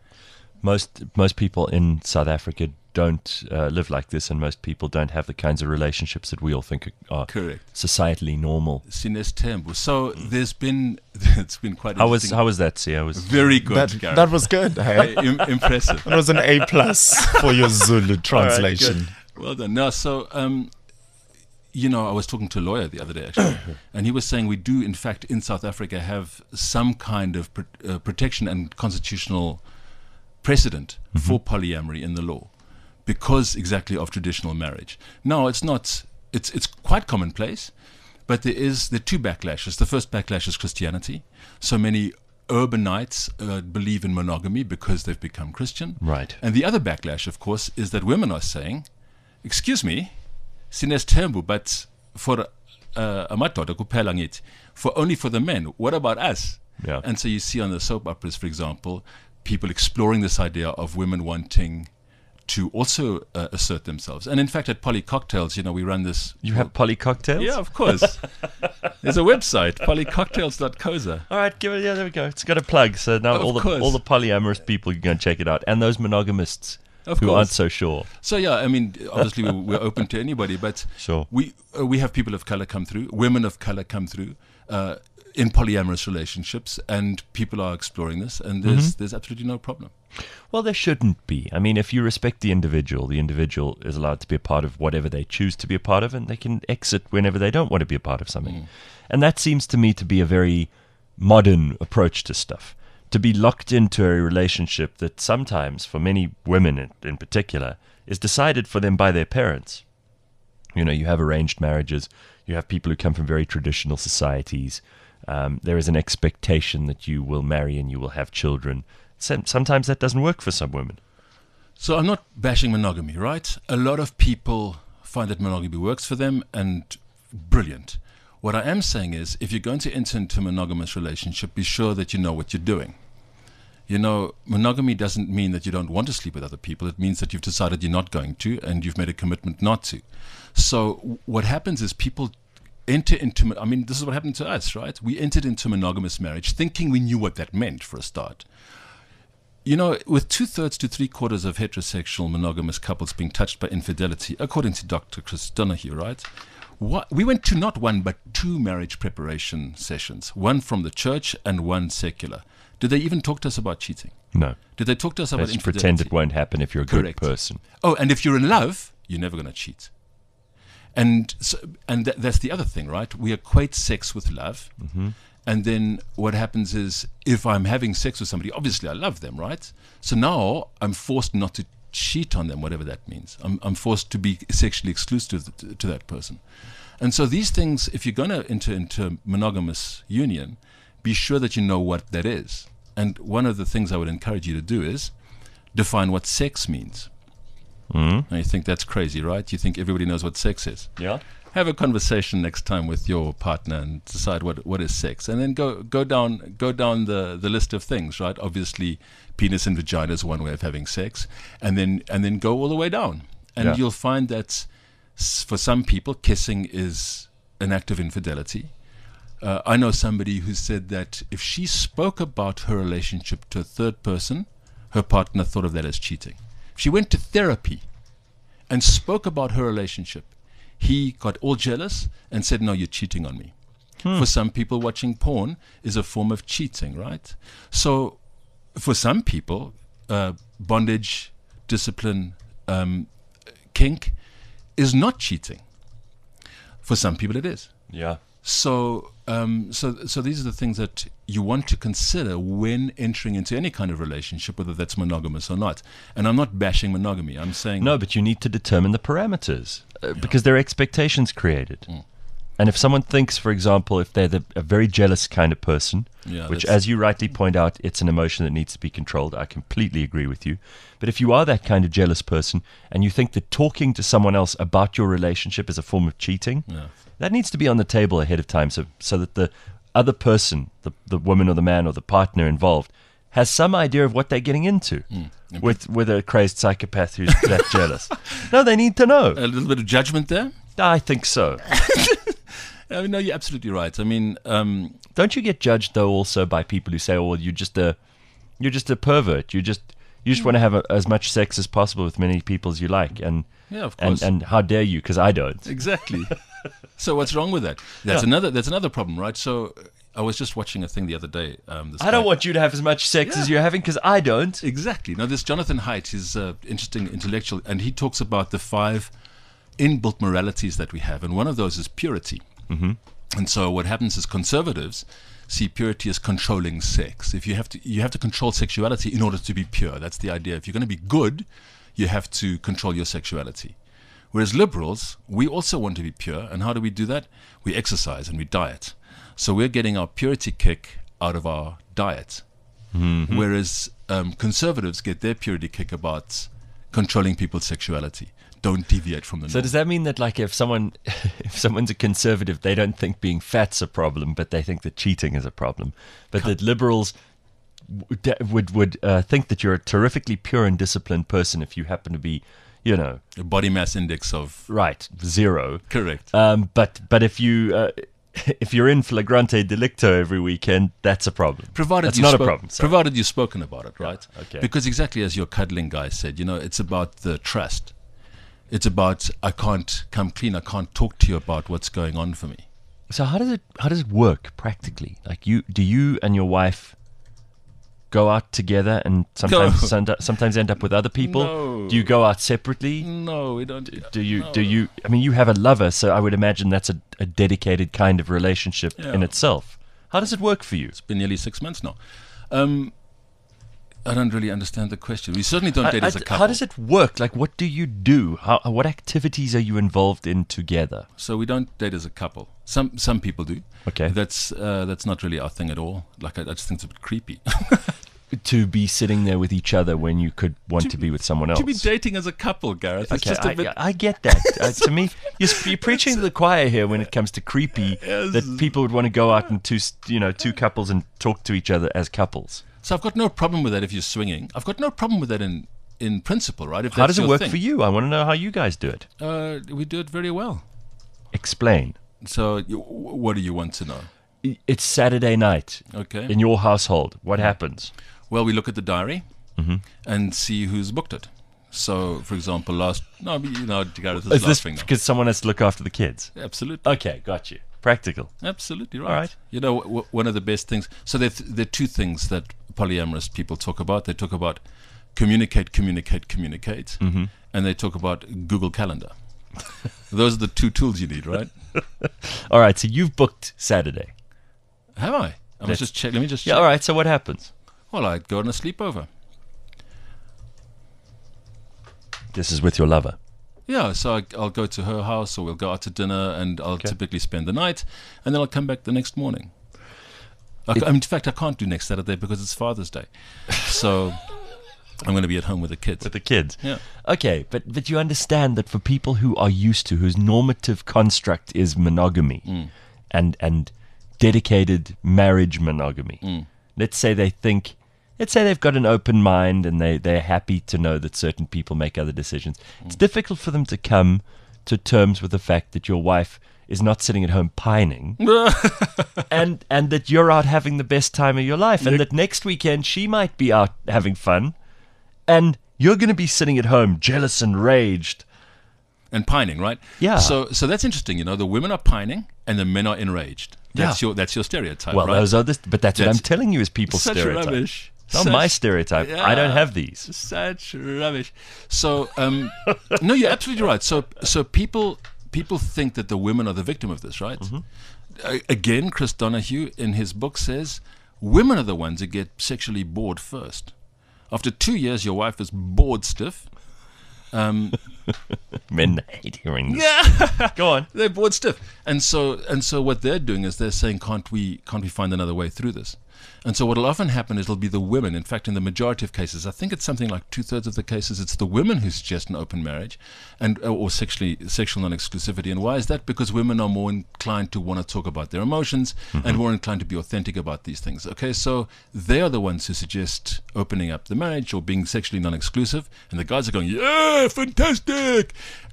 S2: Most most people in South Africa don't uh, live like this, and most people don't have the kinds of relationships that we all think are
S9: Correct.
S2: societally normal.
S9: Sinesithembu. So there's been it's been quite
S2: How was
S9: interesting.
S2: how was that? See, I was
S9: Very good,
S5: That,
S9: Gareth.
S5: that was good. Hey?
S9: Im- impressive.
S5: It was an A plus for your Zulu translation.
S9: Well done. Now, so, um, you know, I was talking to a lawyer the other day, actually, and he was saying we do, in fact, in South Africa have some kind of pr- uh, protection and constitutional precedent for polyamory in the law because exactly of traditional marriage. Now, it's not, it's it's quite commonplace, but there is the two backlashes. The first backlash is Christianity. So many urbanites uh, believe in monogamy because they've become Christian.
S2: Right.
S9: And the other backlash, of course, is that women are saying, excuse me, sinesithembu, but for uh, amadoda kuphela ngithi, for only for the men. What about us?
S2: Yeah.
S9: And so you see on the soap operas, for example, people exploring this idea of women wanting to also uh, assert themselves. And in fact, at Poly Cocktails, you know, we run this.
S2: You have poly cocktails?
S9: Yeah, of course. There's a website, poly cocktails dot coza.
S2: All right, give it. Yeah, there we go. It's got a plug, so now
S9: Of
S2: all the
S9: course.
S2: all the polyamorous people can go and check it out, and those monogamists
S9: Of
S2: who
S9: course.
S2: aren't so sure.
S9: So yeah, I mean, obviously we're, we're open to anybody, but
S2: Sure.
S9: we uh, we have people of color come through, women of color come through uh, in polyamorous relationships, and people are exploring this, and there's
S2: Mm-hmm.
S9: there's absolutely no problem.
S2: Well, there shouldn't be. I mean, if you respect the individual, the individual is allowed to be a part of whatever they choose to be a part of, and they can exit whenever they don't want to be a part of something.
S9: Mm.
S2: And that seems to me to be a very modern approach to stuff. To be locked into a relationship that sometimes, for many women in, in particular, is decided for them by their parents. You know, you have arranged marriages, you have people who come from very traditional societies. Um, there is an expectation that you will marry and you will have children. Some- Sometimes that doesn't work for some women.
S9: So I'm not bashing monogamy, right? A lot of people find that monogamy works for them, and brilliant. What I am saying is, if you're going to enter into a monogamous relationship, be sure that you know what you're doing. You know, monogamy doesn't mean that you don't want to sleep with other people. It means that you've decided you're not going to, and you've made a commitment not to. So w- what happens is people enter into, mon- I mean, this is what happened to us, right? We entered into monogamous marriage thinking we knew what that meant for a start. You know, with two-thirds to three-quarters of heterosexual monogamous couples being touched by infidelity, according to Doctor Chris Donahue, right? What, we went to not one but two marriage preparation sessions, one from the church and one secular. Did they even talk to us about cheating?
S2: No.
S9: Did they talk to us about
S2: Let's
S9: infidelity?
S2: pretend it won't happen if you're a good
S9: Correct.
S2: person.
S9: Oh, and if you're in love, you're never going to cheat. And so, and th- that's the other thing, right? We equate sex with love.
S2: Mm-hmm.
S9: And then what happens is, if I'm having sex with somebody, obviously I love them, right? So now I'm forced not to cheat on them, whatever that means. I'm, I'm forced to be sexually exclusive to, to that person. And so these things, if you're going to enter into a monogamous union, be sure that you know what that is. And one of the things I would encourage you to do is define what sex means.
S2: Mm-hmm.
S9: And you think that's crazy, right? You think everybody knows what sex is.
S2: Yeah.
S9: Have a conversation next time with your partner and decide what what is sex, and then go go down go down the, the list of things, right? Obviously, penis and vagina is one way of having sex, and then and then go all the way down, and
S2: Yeah.
S9: you'll find that s- for some people, kissing is an act of infidelity. Uh, I know somebody who said that if she spoke about her relationship to a third person, her partner thought of that as cheating. If she went to therapy and spoke about her relationship, he got all jealous and said, no, you're cheating on me.
S2: Hmm.
S9: For some people, watching porn is a form of cheating, right? So for some people, uh, bondage, discipline, um, kink is not cheating. For some people, it is.
S2: Yeah.
S9: So, um, so, so these are the things that you want to consider when entering into any kind of relationship, whether that's monogamous or not. And I'm not bashing monogamy. I'm saying
S2: No, but you need to determine the parameters uh, because there are expectations created.
S9: Mm.
S2: And if someone thinks, for example, if they're the, a very jealous kind of person,
S9: Yeah,
S2: which,
S9: that's-
S2: as you rightly point out, it's an emotion that needs to be controlled. I completely agree with you. But if you are that kind of jealous person and you think that talking to someone else about your relationship is a form of cheating,
S9: Yeah.
S2: that needs to be on the table ahead of time so, so that the other person, the, the woman or the man or the partner involved, has some idea of what they're getting into
S9: Mm.
S2: with, with a crazed psychopath who's that jealous. No, they need to know.
S9: a little bit of judgment there.
S2: I think so.
S9: I mean, no, you're absolutely right. I mean, um,
S2: Don't you get judged though also by people who say, "Oh, well, you're just a, you're just a pervert. You just, you just want to have a, as much sex as possible with many people as you like," and
S9: yeah, of
S2: and
S9: course,
S2: and how dare you? Because I don't.
S9: exactly. So what's wrong with that? That's
S2: Yeah.
S9: another. That's another problem, right? So I was just watching a thing the other day. Um, this
S2: I don't
S9: guy-
S2: want you to have as much sex as you're having because I don't.
S9: Exactly. Now, this Jonathan Haidt is uh, interesting intellectual, and he talks about the five inbuilt moralities that we have, and one of those is purity.
S2: Mm-hmm.
S9: And so, what happens is conservatives see purity as controlling sex. If you have to, you have to control sexuality in order to be pure. That's the idea. If you're going to be good, you have to control your sexuality. Whereas liberals, we also want to be pure, and how do we do that? We exercise and we diet. So we're getting our purity kick out of our diet.
S2: Mm-hmm.
S9: Whereas um, conservatives get their purity kick about controlling people's sexuality. Don't deviate from the
S2: So
S9: norm.
S2: does that mean that like if someone if someone's a conservative, they don't think being fat's a problem, but they think that cheating is a problem, but that liberals would would, would uh, think that you're a terrifically pure and disciplined person if you happen to be, you know,
S9: A body mass index of
S2: right zero.
S9: correct.
S2: Um, but but if you uh, if you're in flagrante delicto every weekend, that's a problem.
S9: Provided
S2: that's
S9: you've
S2: not a
S9: spoke-
S2: problem. sorry.
S9: Provided you've spoken about it, right?
S2: okay.
S9: Because exactly as your cuddling guy said, you know, it's about the trust. It's about I can't come clean. I can't talk to you about what's going on for me.
S2: So how does it how does it work practically? Like you do you and your wife go out together and sometimes
S9: No.
S2: send- sometimes end up with other people?
S9: No.
S2: Do you go out separately?
S9: No, we don't.
S2: Do you
S9: no.
S2: do you I mean you have a lover, so I would imagine that's a, a dedicated kind of relationship
S9: Yeah.
S2: in itself. How does it work for you?
S9: It's been nearly six months now. Um, I don't really understand the question. We certainly don't date
S2: I-
S9: as a
S2: I-
S9: couple.
S2: How does it work? Like what do you do? How what activities are you involved in together?
S9: So we don't date as a couple. Some some people do.
S2: Okay.
S9: That's uh, that's not really our thing at all. Like I, I just think it's a bit creepy.
S2: To be sitting there with each other when you could want to, be with someone else.
S9: to be dating as a couple, Gareth. It's
S2: Okay,
S9: just a
S2: I,
S9: bit.
S2: I get that. Uh, to me, you're, sp- you're preaching to the choir here when it comes to creepy.
S9: Yes.
S2: That people would want to go out and two, s- you know, two couples and talk to each other as couples.
S9: So I've got no problem with that if you're swinging. I've got no problem with that in in principle, right? If
S2: How
S9: that's
S2: does it
S9: your
S2: work
S9: thing.
S2: for you? I want to know how you guys do it.
S9: Uh, we do it very well.
S2: Explain.
S9: So you, what do you want to know?
S2: I- It's Saturday night
S9: Okay.
S2: in your household. What happens?
S9: Well, we look at the diary
S2: Mm-hmm.
S9: and see who's booked it. So, for example, last no, but, you know, Gareth is
S2: Is this
S9: laughing now.
S2: because someone has to look after the kids?
S9: Absolutely,
S2: Okay, got you. Practical.
S9: absolutely right.
S2: All right.
S9: You know, w- one of the best things. So there, th- there are two things that polyamorous people talk about. They talk about communicate, communicate, communicate,
S2: Mm-hmm.
S9: and they talk about Google Calendar. Those are the two tools you need, right?
S2: All right, so you've booked Saturday.
S9: Have I? I
S2: Let's-
S9: must just check. Let me just check.
S2: Yeah, all right, so what happens?
S9: Well, I go on a sleepover.
S2: This is with your lover.
S9: Yeah, so I, I'll go to her house, or we'll go out to dinner, and I'll
S2: Okay.
S9: typically spend the night, and then I'll come back the next morning. I, c- I mean, in fact, I can't do next Saturday because it's Father's Day, so I'm going to be at home with the kids.
S2: With the kids.
S9: Yeah.
S2: Okay, but but you understand that for people who are used to, whose normative construct is monogamy
S9: Mm.
S2: and and dedicated marriage monogamy.
S9: Mm.
S2: Let's say they think, let's say they've got an open mind and they, they're happy to know that certain people make other decisions.
S9: Mm.
S2: It's difficult for them to come to terms with the fact that your wife is not sitting at home pining and and that you're out having the best time of your life and that next weekend she might be out having fun and you're going to be sitting at home jealous and raged.
S9: And pining, right?
S2: Yeah.
S9: So, so that's interesting. You know, the women are pining and the men are enraged. That's
S2: Yeah.
S9: your that's your stereotype,
S2: Well,
S9: right?
S2: those are the, but that's, what
S9: That's
S2: I'm telling you is people's
S9: Such
S2: stereotype.
S9: rubbish.
S2: It's not
S9: Such-
S2: my stereotype. I don't
S9: Yeah.
S2: have these.
S9: Such rubbish. So, um, no, you're absolutely right. So, so people people think that the women are the victim of this, right?
S2: Mm-hmm.
S9: A- Again, Chris Donahue in his book says women are the ones that get sexually bored first. After two years, your wife is bored stiff. Um,
S2: Men hate hearing this.
S9: yeah,
S2: Go on.
S9: they're bored stiff, and so and so what they're doing is they're saying, can't we can't we find another way through this? And so what will often happen is it'll be the women. In fact, in the majority of cases, I think it's something like two thirds of the cases, it's the women who suggest an open marriage, and or sexually sexual non-exclusivity. And why is that? Because women are more inclined to want to talk about their emotions and more inclined to be authentic about these things. Okay, so they are the ones who suggest opening up the marriage or being sexually non-exclusive, and the guys are going, yeah, fantastic.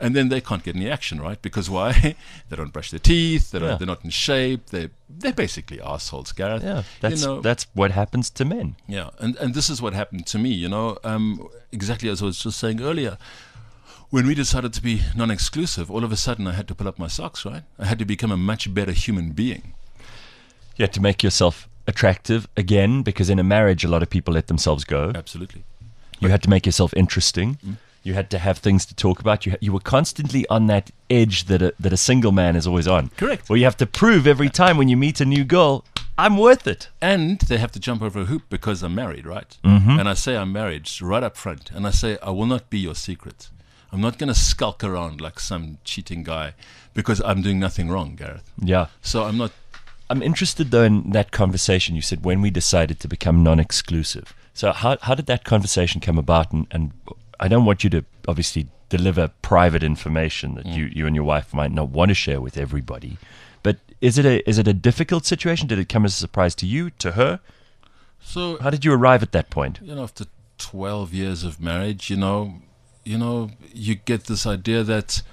S9: And then they can't get any action, right? Because why? They don't brush their teeth. They don't,
S2: Yeah.
S9: They're not in shape. They they're basically assholes, Gareth.
S2: Yeah, that's
S9: you know,
S2: that's what happens to men.
S9: yeah, and and this is what happened to me. You know, um, exactly as I was just saying earlier. When we decided to be non-exclusive, all of a sudden I had to pull up my socks, right? I had to become a much better human being.
S2: You had to make yourself attractive again, because in a marriage, a lot of people let themselves go.
S9: Absolutely.
S2: You had to make yourself interesting.
S9: Mm.
S2: You had to have things to talk about. You ha- you were constantly on that edge that a, that a single man is always on.
S9: Correct.
S2: Well, you have to prove every time when you meet a new girl, I'm worth it.
S9: And they have to jump over a hoop because I'm married, right?
S2: Mhm.
S9: And I say I'm married right up front. And I say I will not be your secret. I'm not going to skulk around like some cheating guy because I'm doing nothing wrong, Gareth.
S2: Yeah.
S9: So I'm not.
S2: I'm interested, though, in that conversation. You said when we decided to become non-exclusive. So how how did that conversation come about? And, and I don't want you to obviously deliver private information that
S9: Mm.
S2: you, you and your wife might not want to share with everybody. But is it a is it a difficult situation? Did it come as a surprise to you, to her?
S9: So
S2: How did you arrive at that point?
S9: you know, after twelve years of marriage, you know, you know, you get this idea that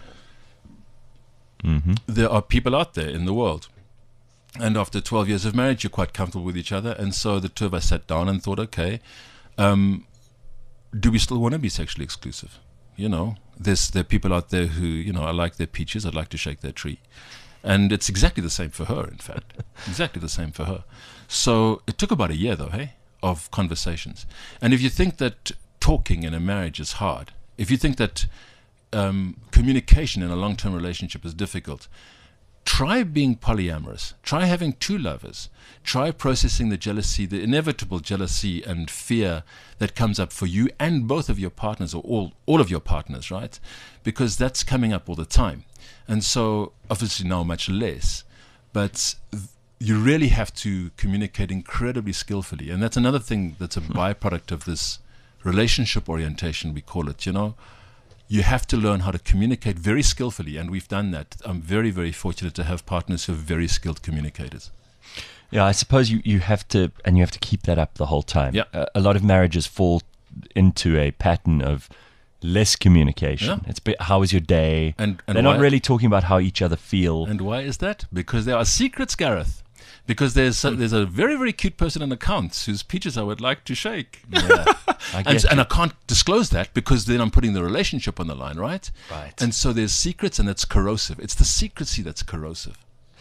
S2: Mm-hmm.
S9: there are people out there in the world. And after twelve years of marriage, you're quite comfortable with each other. And so the two of us sat down and thought, okay, um, do we still want to be sexually exclusive? You know, there's there are people out there who, you know, I like their peaches, I'd like to shake their tree. And it's exactly the same for her, in fact. Exactly the same for her. So it took about a year, though, hey, of conversations. And if you think that talking in a marriage is hard, if you think that um, communication in a long-term relationship is difficult, try being polyamorous. Try having two lovers. Try processing the jealousy, the inevitable jealousy and fear that comes up for you and both of your partners, or all, all of your partners, right? Because that's coming up all the time. And so, obviously now much less, but th- you really have to communicate incredibly skillfully. And that's another thing that's a byproduct of this relationship orientation, we call it, you know. You have to learn how to communicate very skillfully, and we've done that. I'm very, very fortunate to have partners who are very skilled communicators.
S2: Yeah, I suppose you, you have to, and you have to keep that up the whole time.
S9: Yeah.
S2: A, a lot of marriages fall into a pattern of less communication.
S9: Yeah.
S2: It's bit, how was your day?
S9: And, and
S2: They're
S9: why,
S2: not really talking about how each other feel.
S9: And why is that? Because there are secrets, Gareth. Because there's a, there's a very, very cute person in accounts whose peaches I would like to shake.
S2: Yeah, I
S9: and,
S2: get
S9: and
S2: you.
S9: I can't disclose that because then I'm putting the relationship on the line, right?
S2: Right.
S9: And so there's secrets, and that's corrosive. It's the secrecy that's corrosive.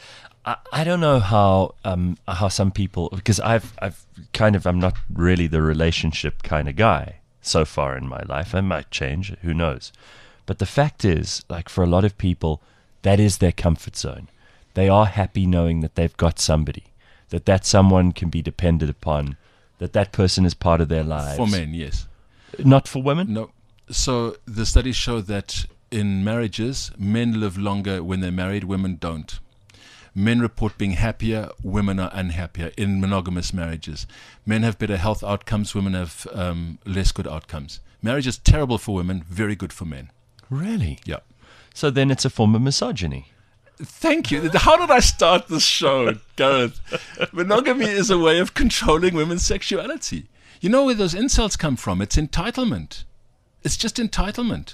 S2: I, I don't know how um, how some people, because I've I've kind of I'm not really the relationship kind of guy so far in my life. I might change, who knows? But the fact is, like for a lot of people, that is their comfort zone. They are happy knowing that they've got somebody, that that someone can be depended upon, that that person is part of their lives.
S9: For men, yes.
S2: Not for women?
S9: No. So the studies show that in marriages, men live longer when they're married, women don't. Men report being happier, women are unhappier in monogamous marriages. Men have better health outcomes, women have um, less good outcomes. Marriage is terrible for women, very good for men.
S2: Really?
S9: Yeah.
S2: So then it's a form of misogyny.
S9: Thank you. How did I start this show, Gareth? Monogamy is a way of controlling women's sexuality. You know where those insults come from? It's entitlement. It's just entitlement.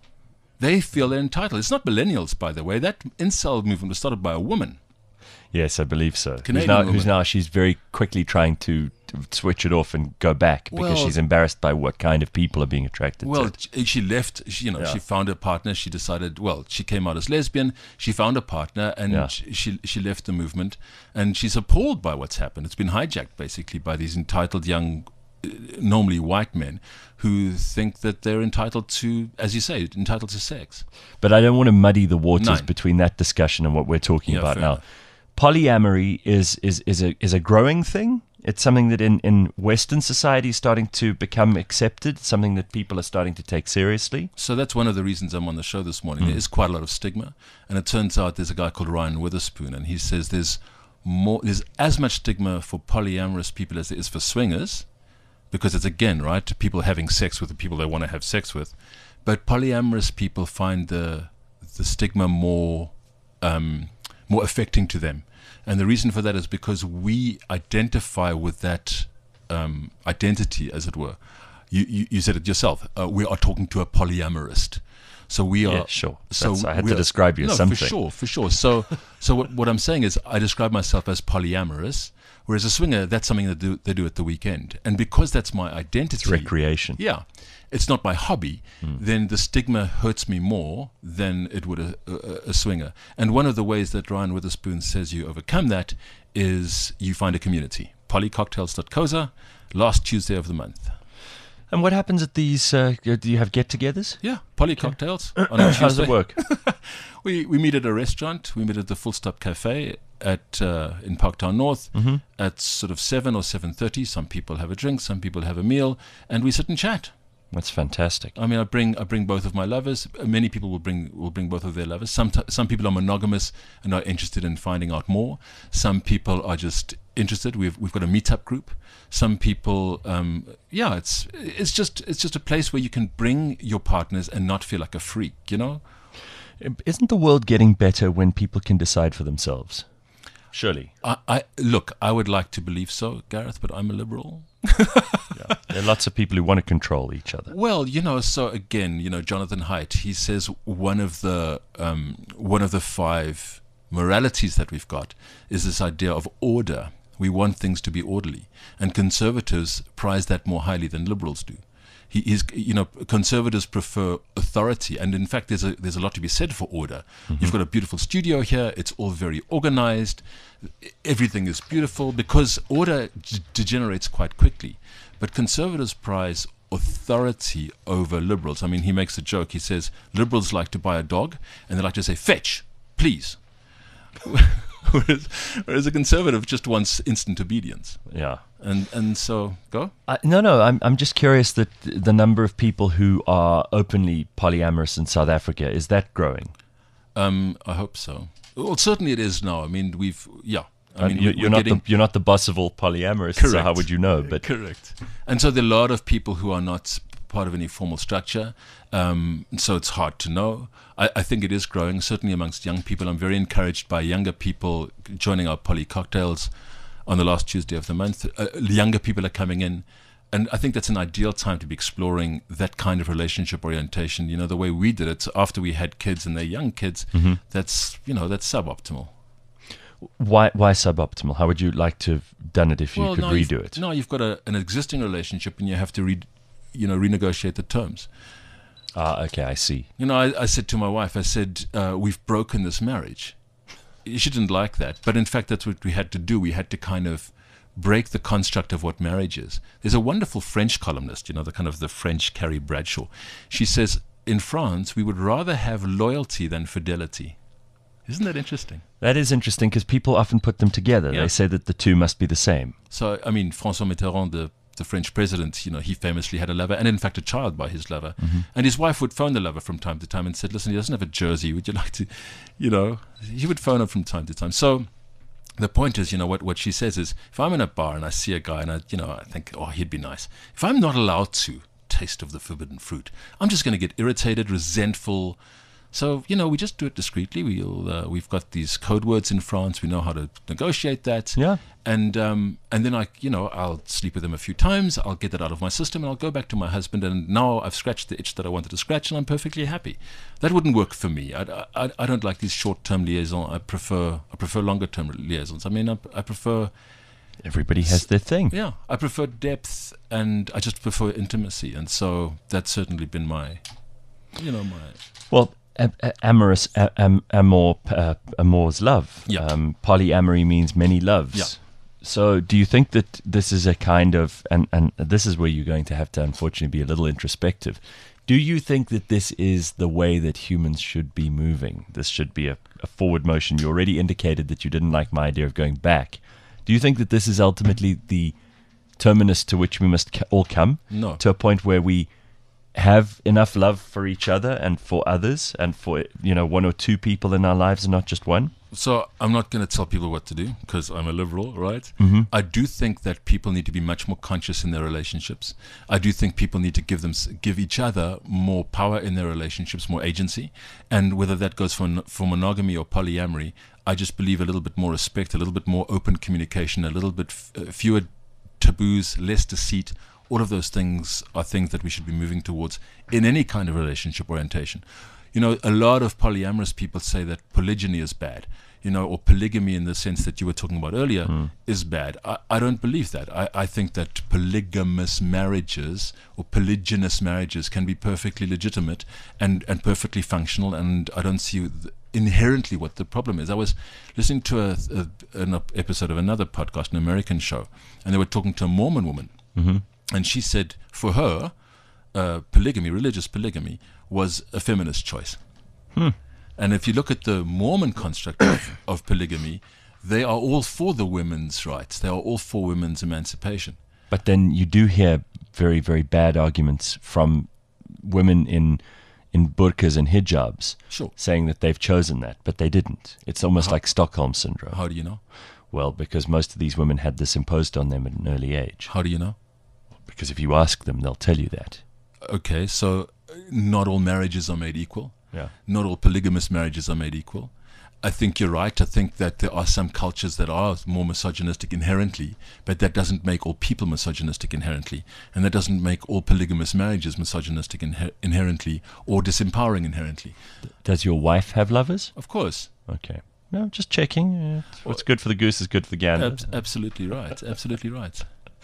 S9: They feel they're entitled. It's not millennials, by the way. That incel movement was started by a woman.
S2: Yes, I believe so. Who's
S9: Canadian
S2: now,
S9: woman.
S2: who's now, she's very quickly trying to, to switch it off and go back because
S9: Well-
S2: she's embarrassed by what kind of people are being attracted
S9: Well,
S2: to.
S9: she- she left, she, you know,
S2: Yeah.
S9: she found a partner. She decided, well, she came out as lesbian. She found a partner and
S2: Yeah.
S9: she, she she left the movement. And she's appalled by what's happened. It's been hijacked, basically, by these entitled young, uh, normally white men who think that they're entitled to, as you say, entitled to sex.
S2: But I don't want to muddy the waters
S9: Nine.
S2: between that discussion and what we're talking
S9: Yeah,
S2: about
S9: fair
S2: now.
S9: enough.
S2: Polyamory is, is, is, a, is a growing thing. It's something that in, in Western society is starting to become accepted, something that people are starting to take seriously.
S9: So that's one of the reasons I'm on the show this morning.
S2: Mm.
S9: There is quite a lot of stigma, and it turns out there's a guy called Ryan Witherspoon, and he says there's more, there's as much stigma for polyamorous people as there is for swingers, because it's again right, people having sex with the people they want to have sex with, but polyamorous people find the the stigma more um, more affecting to them, and the reason for that is because we identify with that um, identity, as it were. You, you, you said it yourself. Uh, we are talking to a polyamorist. So we are
S2: Yeah, sure.
S9: So
S2: That's- I had
S9: we
S2: to
S9: are-
S2: describe you as
S9: no,
S2: something.
S9: for sure, for sure. So, so what, what I'm saying is, I describe myself as polyamorous, whereas a swinger, that's something that do, they do at the weekend, and because that's my identity,
S2: It's recreation.
S9: Yeah, it's not my hobby. Then the stigma hurts me more than it would a, a, a swinger. And one of the ways that Ryan Witherspoon says you overcome that is you find a community. polycocktails dot coza, last Tuesday of the month.
S2: And what happens at these? Uh, do you have get-togethers?
S9: Yeah, Poly Cocktails on a
S2: How does
S9: Tuesday.
S2: it work?
S9: we we meet at a restaurant. We meet at the Full Stop Cafe at uh, in Parktown North
S2: Mm-hmm.
S9: at sort of seven or seven thirty. Some people have a drink, some people have a meal, and we sit and chat.
S2: That's fantastic.
S9: I mean, I bring I bring both of my lovers. Many people will bring will bring both of their lovers. Some t- some people are monogamous and are interested in finding out more. Some people are just interested. We've we've got a meetup group. Some people, um, yeah, it's it's just it's just a place where you can bring your partners and not feel like a freak. You know.
S2: Isn't the world getting better when people can decide for themselves? Surely.
S9: I, I look. I would like to believe so, Gareth, but I'm a liberal.
S2: Yeah. There are lots of people who want to control each other.
S9: Well, you know, so again, you know, Jonathan Haidt, he says one of the um, one of the five moralities that we've got is this idea of order. We want things to be orderly, and conservatives prize that more highly than liberals do. He is, you know, conservatives prefer authority, and in fact, there's a there's a lot to be said for order. Mm-hmm. You've got a beautiful studio here; it's all very organized. Everything is beautiful because order d- degenerates quite quickly. But conservatives prize authority over liberals. I mean, he makes a joke. He says liberals like to buy a dog, and they like to say, "Fetch, please." whereas, whereas a conservative just wants instant obedience.
S2: Yeah.
S9: And and so go.
S2: Uh, no, no. I'm I'm just curious that the number of people who are openly polyamorous in South Africa, is that growing?
S9: Um, I hope so. Well, certainly it is now. I mean, we've yeah. I mean,
S2: you,
S9: we're
S2: you're not
S9: getting,
S2: the you're not the boss of all polyamorous. So
S9: Correct.
S2: how would you know? But
S9: correct. And so there are a lot of people who are not part of any formal structure. Um, so it's hard to know. I, I think it is growing, certainly amongst young people. I'm very encouraged by younger people joining our Poly Cocktails on the last Tuesday of the month. Uh, younger people are coming in. And I think that's an ideal time to be exploring that kind of relationship orientation. You know, the way we did it after we had kids and they're young kids,
S2: mm-hmm.
S9: that's, you know, that's suboptimal.
S2: Why why suboptimal? How would you like to have done it if you
S9: well,
S2: could
S9: now
S2: redo
S9: you've-
S2: it?
S9: No, you've got a, an existing relationship and you have to, re, you know, renegotiate the terms.
S2: Ah, okay, I see.
S9: You know, I, I said to my wife, I said, uh, we've broken this marriage. She didn't like that. But in fact, that's what we had to do. We had to kind of break the construct of what marriage is. There's a wonderful French columnist, you know, the kind of the French Carrie Bradshaw. She says, in France, we would rather have loyalty than fidelity. Isn't that interesting?
S2: That is interesting because people often put them together.
S9: Yeah.
S2: They say that the two must be the same.
S9: So, I mean, François Mitterrand, the, the French president, you know, he famously had a lover and, in fact, a child by his lover.
S2: Mm-hmm.
S9: And his wife would phone the lover from time to time and said, listen, he doesn't have a jersey. Would you like to, you know, he would phone him from time to time. So the point is, you know, what, what she says is, if I'm in a bar and I see a guy and I, you know, I think, oh, he'd be nice. If I'm not allowed to taste of the forbidden fruit, I'm just going to get irritated, resentful. So, you know, we just do it discreetly. We'll, uh, we've got these code words in France. We know how to negotiate that.
S2: Yeah.
S9: And um, and then, I, you know, I'll sleep with him a few times. I'll get that out of my system and I'll go back to my husband. And now I've scratched the itch that I wanted to scratch and I'm perfectly happy. That wouldn't work for me. I, I, I don't like these short-term liaisons. I prefer I prefer longer-term liaisons. I mean, I, I prefer...
S2: Everybody has their thing.
S9: Yeah, I prefer depth and I just prefer intimacy. And so that's certainly been my, you know, my...
S2: Well, am- am- amorous, am- amor, uh, amor's love.
S9: Yeah.
S2: Um, polyamory means many loves.
S9: Yeah.
S2: So do you think that this is a kind of, and, and this is where you're going to have to unfortunately be a little introspective. Do you think that this is the way that humans should be moving? This should be a, a forward motion. You already indicated that you didn't like my idea of going back. Do you think that this is ultimately the terminus to which we must ca- all come?
S9: No.
S2: To a point where we have enough love for each other and for others and for, you know, one or two people in our lives and not just one?
S9: So I'm not going to tell people what to do because I'm a liberal, right?
S2: Mm-hmm.
S9: I do think that people need to be much more conscious in their relationships. I do think people need to give them, give each other more power in their relationships, more agency. And whether that goes for, for monogamy or polyamory, I just believe a little bit more respect, a little bit more open communication, a little bit f- uh, fewer taboos, less deceit. All of those things are things that we should be moving towards in any kind of relationship orientation. You know, a lot of polyamorous people say that polygyny is bad, you know, or polygamy in the sense that you were talking about earlier
S2: Mm.
S9: is bad. I, I don't believe that. I, I think that polygamous marriages or polygynous marriages can be perfectly legitimate and, and perfectly functional, and I don't see th- inherently what the problem is. I was listening to a, a, an ep- episode of another podcast, an American show, and they were talking to a Mormon woman,
S2: Mm-hmm.
S9: and she said for her, uh, polygamy, religious polygamy, was a feminist choice.
S2: Hmm.
S9: And if you look at the Mormon construct of, of polygamy, they are all for the women's rights. They are all for women's emancipation.
S2: But then you do hear very, very bad arguments from women in in burqas and hijabs
S9: Sure.
S2: saying that they've chosen that, but they didn't. It's almost
S9: How-
S2: like Stockholm Syndrome.
S9: How do you know?
S2: Well, because most of these women had this imposed on them at an early age.
S9: How do you know?
S2: Because if you ask them, they'll tell you that.
S9: Okay, so uh, not all marriages are made equal.
S2: Yeah.
S9: Not all polygamous marriages are made equal. I think you're right. I think that there are some cultures that are more misogynistic inherently, but that doesn't make all people misogynistic inherently. And that doesn't make all polygamous marriages misogynistic inher- inherently or disempowering inherently.
S2: Does your wife have lovers?
S9: Of course.
S2: Okay. No, just checking. Uh, what's good for the goose is good for the gander.
S9: Ab- absolutely right. Absolutely right.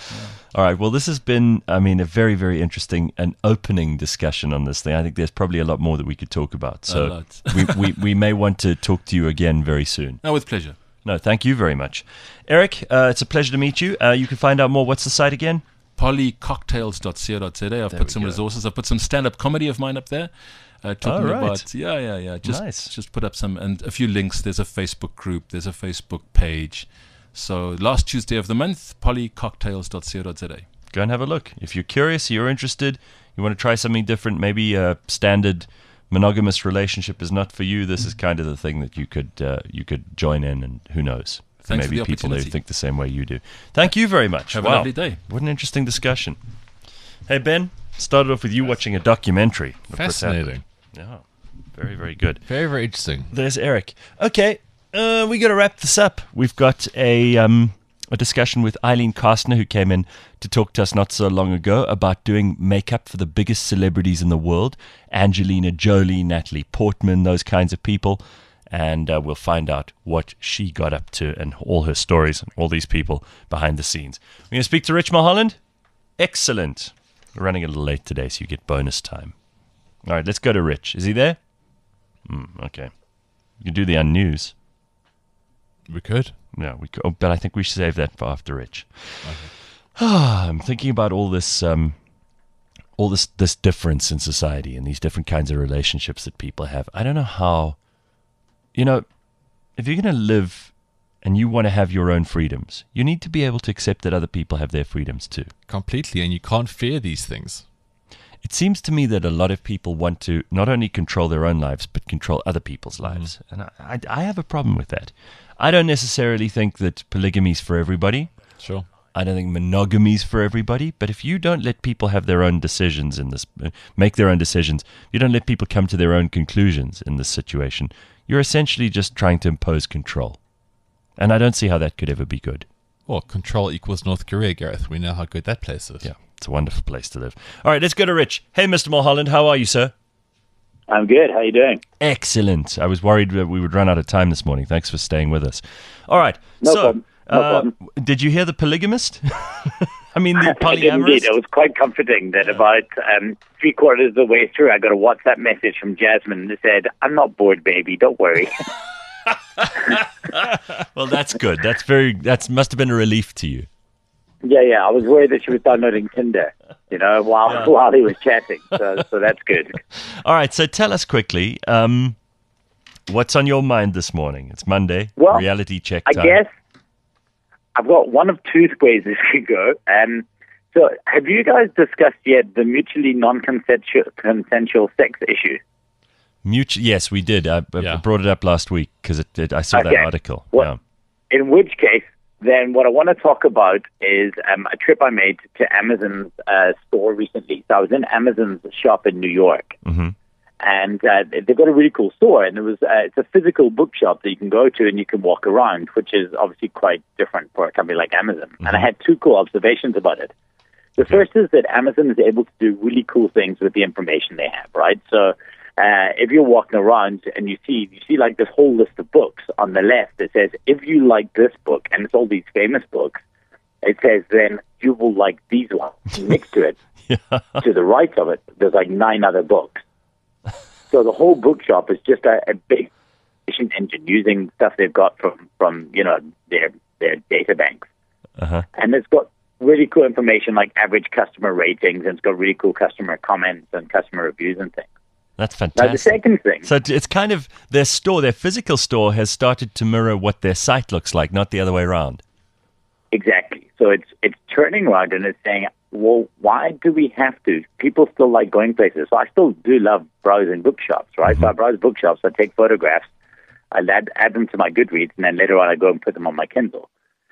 S2: All right. Well, this has been, I mean, a very, very interesting and opening discussion on this thing. I think there's probably a lot more that we could talk about.
S9: A
S2: So
S9: lot.
S2: we, we, we may want to talk to you again very soon.
S9: No, with pleasure.
S2: No, thank you very much. Eric, uh, it's a pleasure to meet you. Uh, you can find out more. What's the site again?
S9: polycocktails dot co dot za. I've
S2: There
S9: put
S2: we
S9: some
S2: go.
S9: resources. I've put some stand-up comedy of mine up there. Uh, talking
S2: Oh, right.
S9: about yeah, yeah, yeah. Just
S2: Nice.
S9: just put up some and a few links. There's a Facebook group. There's a Facebook page. So last Tuesday of the month, polycocktails dot co dot za.
S2: Go and have a look. If you're curious, you're interested, you want to try something different, maybe a standard monogamous relationship is not for you, this is kind of the thing that you could uh, you could join in, and who knows.
S9: Thanks for
S2: maybe
S9: the
S2: people who
S9: opportunity.
S2: think the same way you do. Thank you very much.
S9: Have a
S2: Wow.
S9: lovely day.
S2: What an interesting discussion. Hey, Ben, started off with you watching a documentary. of what's happened.
S4: Fascinating.
S2: Yeah, very, very good.
S4: Very, very interesting.
S2: There's Eric. Okay, uh, we got to wrap this up. We've got a um, a discussion with Eileen Kastner, who came in to talk to us not so long ago about doing makeup for the biggest celebrities in the world. Angelina Jolie, Natalie Portman, those kinds of people. And uh, we'll find out what she got up to and all her stories and all these people behind the scenes. We're going to speak to Rich Mulholland. Excellent. We're running a little late today, so you get bonus time. All right, let's go to Rich. Is he there? Mm, okay. You can do the unnews.
S4: We could.
S2: Yeah, we could, oh, but I think we should save that for after Rich. I'm thinking about all this, um, all this, this difference in society and these different kinds of relationships that people have. I don't know how. You know, if you're going to live and you want to have your own freedoms, you need to be able to accept that other people have their freedoms too.
S4: Completely, and you can't fear these things.
S2: It seems to me that a lot of people want to not only control their own lives, but control other people's lives. And I, I, I have a problem with that. I don't necessarily think that polygamy is for everybody.
S4: Sure.
S2: I don't think monogamy is for everybody. But if you don't let people have their own decisions in this, uh, make their own decisions, you don't let people come to their own conclusions in this situation, you're essentially just trying to impose control. And I don't see how that could ever be good.
S4: Well, control equals North Korea, Gareth. We know how good that place is.
S2: Yeah, it's a wonderful place to live. All right, let's go to Rich. Hey, Mister Mulholland, how are you, sir?
S10: I'm good. How you doing?
S2: Excellent. I was worried that we would run out of time this morning. Thanks for staying with us. All right.
S10: No
S2: so,
S10: problem. No
S2: uh,
S10: problem.
S2: Did you hear the polygamist? I mean, the
S10: I did indeed.
S2: polyamorous?
S10: It was quite comforting that about um, three quarters of the way through, I got a WhatsApp message from Jasmine that said, "I'm not bored, baby. Don't worry."
S2: Well, that's good. That's very. That must have been a relief to you.
S10: yeah, yeah. I was worried that she was downloading Tinder, you know, while
S2: Yeah.
S10: while he was chatting. So, so that's good.
S2: All right. So tell us quickly, um, what's on your mind this morning? It's Monday.
S10: Well,
S2: reality check
S10: I
S2: time.
S10: guess I've got one of two ways this could go. Um, so, have you guys discussed yet the mutually non-consensual consensual sex issue?
S2: Mutual. Yes, we did. I, I
S4: Yeah.
S2: brought it up last week because it, it, I saw that
S10: Okay.
S2: article.
S10: Well, in which case, then what I want to talk about is um, a trip I made to Amazon's uh, store recently. So I was in Amazon's shop in New York,
S2: Yeah. hmm
S10: and uh, they've got a really cool store. And it was uh, it's a physical bookshop that you can go to and you can walk around, which is obviously quite different for a company like Amazon. And I had two cool observations about it. The first is that Amazon is able to do really cool things with the information they have, right? So uh, if you're walking around and you see you see like this whole list of books on the left that says, if you like this book, and it's all these famous books, it says then you will like these ones. Next to it,
S2: Yeah.
S10: to the right of it, there's like nine other books. So the whole bookshop is just a, a big engine using stuff they've got from, from you know, their their data banks.
S2: Uh-huh.
S10: And it's got really cool information like average customer ratings, and it's got really cool customer comments and customer reviews and things.
S2: That's
S10: Now, the
S2: fantastic.
S10: second thing,
S2: So t- it's kind of their store, their physical store has started to mirror what their site looks like, not the other way around.
S10: exactly. So it's it's turning around and it's saying, well, why do we have to? People still like going places. So I still do love browsing bookshops, right?
S2: Mm-hmm.
S10: So I browse bookshops, I take photographs, I add, add them to my Goodreads, and then later on I go and put them on my Kindle.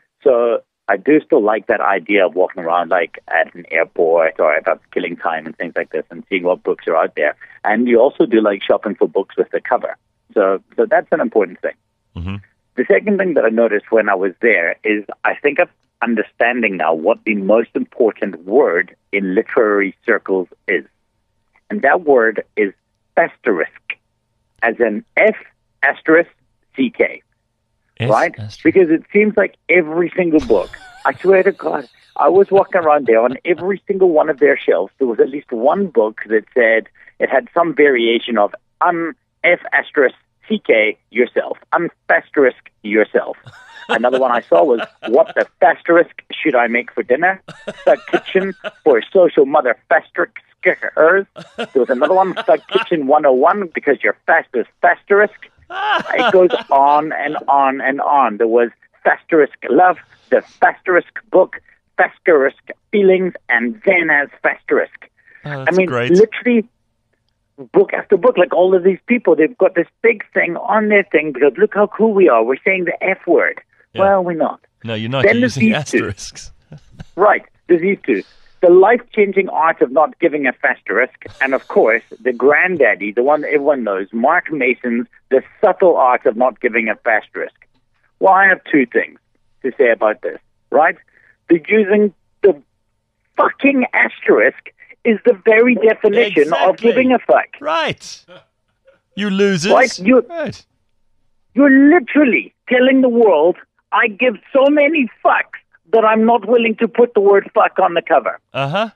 S10: So I do still like that idea of walking around like at an airport or at killing time and things like this and seeing what books are out there. And you also do like shopping for books with the cover. So so that's an important thing.
S2: Mm-hmm.
S10: The second thing that I noticed when I was there is I think I'm understanding now what the most important word in literary circles is. And that word is asterisk, as in F asterisk C K.
S2: S
S10: Right?
S2: asterisk.
S10: Because it seems like every single book, I swear to God, I was walking around there on every single one of their shelves. There was at least one book that said it had some variation of um, F asterisk C K yourself, um, asterisk yourself. Another one I saw was, what the asterisk should I make for dinner? The kitchen for a social mother asterisk. There was another one, the kitchen one oh one, because you're fast as asterisk. It goes on and on and on. There was Fasterisk Love, the Fasterisk Book, Fasterisk Feelings, and then as Fasterisk.
S2: Oh,
S10: I
S2: that's
S10: mean,
S2: great.
S10: literally, book after book, like all of these people, they've got this big thing on their thing because look how cool we are. We're saying the F word.
S2: Yeah.
S10: Well, we're not.
S2: No, you're not.
S10: Then
S2: You're
S10: there's
S2: using
S10: these two.
S2: asterisks.
S10: Right, there's these two. The life-changing art of not giving a asterisk, and of course, the granddaddy, the one that everyone knows, Mark Mason's The Subtle Art of Not Giving a Asterisk. Well, I have two things to say about this, right? The using the fucking asterisk is the very definition of
S2: Exactly.
S10: giving a fuck.
S2: Right. You losers.
S10: Right, you-
S2: right.
S10: You're literally telling the world, I give so many fucks that I'm not willing to put the word fuck on the cover.
S2: Uh-huh.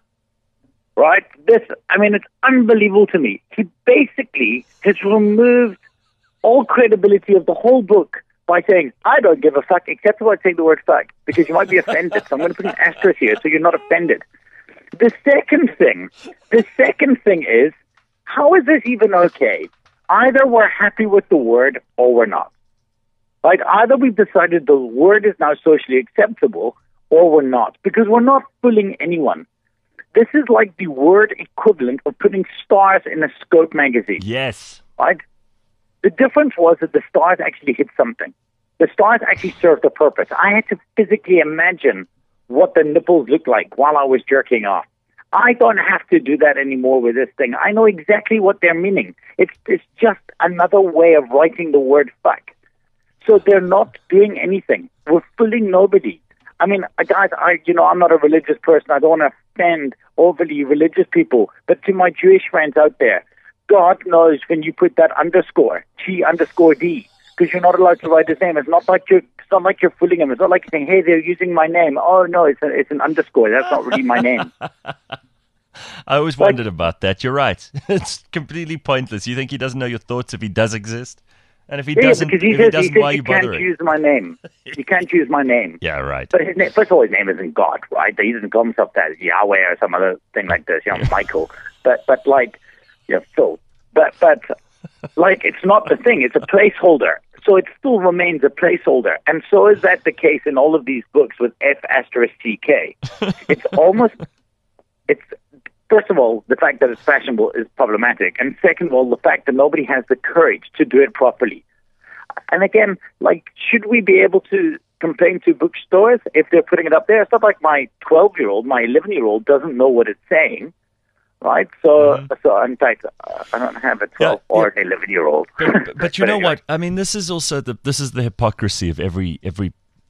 S10: Right? This, I mean, it's unbelievable to me. He basically has removed all credibility of the whole book by saying, I don't give a fuck except about saying the word fuck, because you might be offended. So I'm going to put an asterisk here so you're not offended. The second thing, the second thing is, how is this even okay? Either we're happy with the word or we're not. Right? Either we've decided the word is now socially acceptable or we're not, because we're not fooling anyone. This is like the word equivalent of putting stars in a Scope magazine.
S2: Yes.
S10: Right? The difference was that the stars actually hit something. The stars actually served a purpose. I had to physically imagine what the nipples looked like while I was jerking off. I don't have to do that anymore with this thing. I know exactly what they're meaning. It's, it's just another way of writing the word fuck. So they're not doing anything. We're fooling nobody. I mean, guys, I, you know, I'm not a religious person. I don't want to offend overly religious people. But to my Jewish friends out there, God knows when you put that underscore, T underscore D, because you're not allowed to write his name. It's not like you're, it's not like you're fooling him. It's not like you're saying, hey, they're using my name. Oh, no, it's, a, it's an underscore. That's not really my name.
S2: I always wondered about that. You're right. It's completely pointless. You think he doesn't know your thoughts if he does exist? And if he
S10: Yeah,
S2: doesn't,
S10: because he
S2: if he
S10: says, he
S2: doesn't,
S10: says
S2: why are
S10: you
S2: you
S10: can't
S2: bothering?
S10: use my name. You can't use my name.
S2: Yeah, right.
S10: But his name, first of all, his name isn't God, right? He doesn't call himself that Yahweh or some other thing like this, you know, Michael. But, but like, yeah, Phil. But, but, like, it's not the thing. It's a placeholder. So it still remains a placeholder. And so is that the case in all of these books with F asterisk T K. It's almost, it's, first of all, the fact that it's fashionable is problematic. And second of all, the fact that nobody has the courage to do it properly. And again, like, should we be able to complain to bookstores if they're putting it up there? It's not like my twelve-year-old, my eleven-year-old doesn't know what it's saying, right? So, mm-hmm. so in fact, uh, I don't have a twelve yeah, or yeah. an eleven-year-old.
S2: But, but, but you
S10: but
S2: know
S10: anyway.
S2: what? I mean, this is also the this is the hypocrisy of every every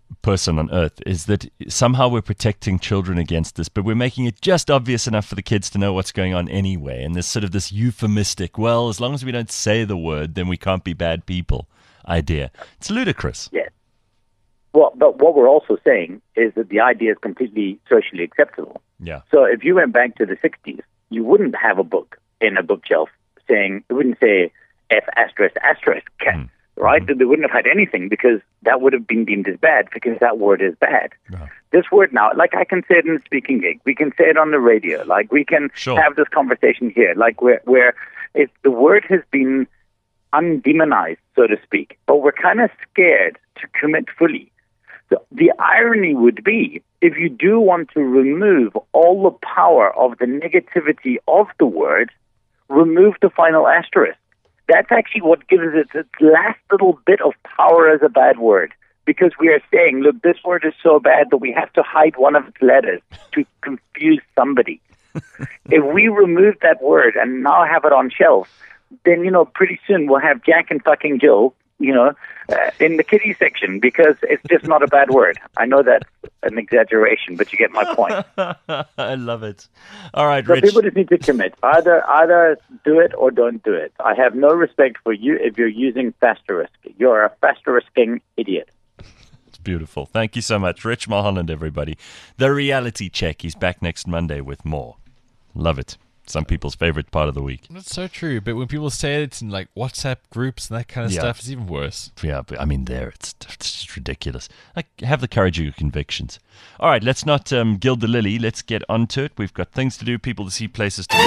S2: person on earth is that somehow we're protecting children against this, but we're making it just obvious enough for the kids to know what's going on anyway. And there's sort of this euphemistic, well, as long as we don't say the word, then we can't be bad people idea. It's ludicrous.
S10: Yes. Well, but what we're also saying is that the idea is completely socially acceptable.
S2: Yeah.
S10: So if you went back to the sixties, you wouldn't have a book in a bookshelf saying, it wouldn't say F asterisk asterisk, mm. right? Mm-hmm. They wouldn't have had anything because that would have been deemed as bad because that word is bad. Yeah. This word now, like I can say it in a speaking gig, we can say it on the radio, like we can
S2: sure.
S10: have this conversation here, like where, where if the word has been undemonized, so to speak, but we're kind of scared to commit fully. So the irony would be if you do want to remove all the power of the negativity of the word, remove the final asterisk. That's actually what gives it its last little bit of power as a bad word. Because we are saying, look, this word is so bad that we have to hide one of its letters to confuse somebody. If we remove that word and now have it on shelf, then, you know, pretty soon we'll have Jack and fucking Jill, you know, uh, in the kiddie section because it's just not a bad word. I know that's an exaggeration, but you get my point.
S2: I love it. All right,
S10: so
S2: Rich.
S10: People just need to commit. Either either do it or don't do it. I have no respect for you if you're using fasterisk. You're a fasterisking idiot.
S2: It's beautiful. Thank you so much. Rich Mulholland, everybody. The Reality Check. He's back next Monday with more. Love it. Some people's favorite part of the week.
S4: That's so true, but when people say it in like WhatsApp groups and that kind of
S2: yeah.
S4: stuff, it's even worse.
S2: Yeah, but I mean, there, it's, it's just ridiculous. Like, have the courage of your convictions. All right, let's not um, gild the lily. Let's get onto it. We've got things to do, people to see, places to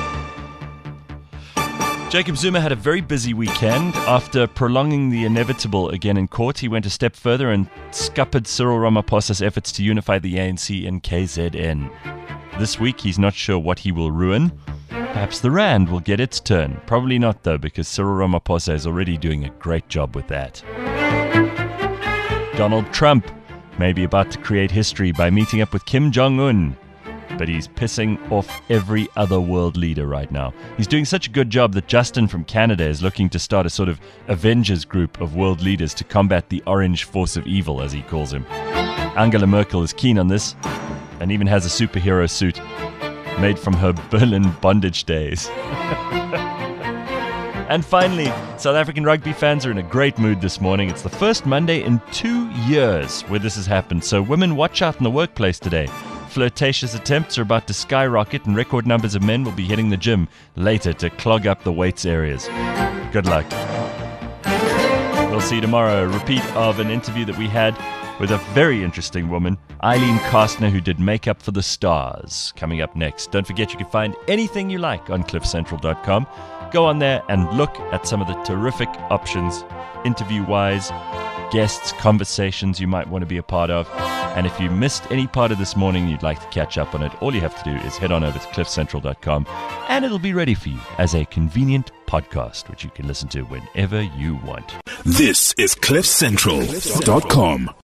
S2: go. Jacob Zuma had a very busy weekend. After prolonging the inevitable again in court, he went a step further and scuppered Cyril Ramaphosa's efforts to unify the A N C in K Z N. This week, he's not sure what he will ruin. Perhaps the Rand will get its turn. Probably not, though, because Cyril Ramaphosa is already doing a great job with that. Donald Trump may be about to create history by meeting up with Kim Jong-un, but he's pissing off every other world leader right now. He's doing such a good job that Justin from Canada is looking to start a sort of Avengers group of world leaders to combat the orange force of evil, as he calls him. Angela Merkel is keen on this, and even has a superhero suit made from her Berlin bondage days. And finally, South African rugby fans are in a great mood this morning. It's the first Monday in two years where this has happened, so women, watch out in the workplace today. Flirtatious attempts are about to skyrocket, and record numbers of men will be hitting the gym later to clog up the weights areas. Good luck. We'll see you tomorrow. A repeat of an interview that we had with a very interesting woman, Eileen Kastner, who did Makeup for the Stars, coming up next. Don't forget you can find anything you like on cliff central dot com. Go on there and look at some of the terrific options, interview-wise, guests, conversations you might want to be a part of. And if you missed any part of this morning and you'd like to catch up on it, all you have to do is head on over to cliff central dot com and it'll be ready for you as a convenient podcast, which you can listen to whenever you want.
S1: This is cliff central dot com.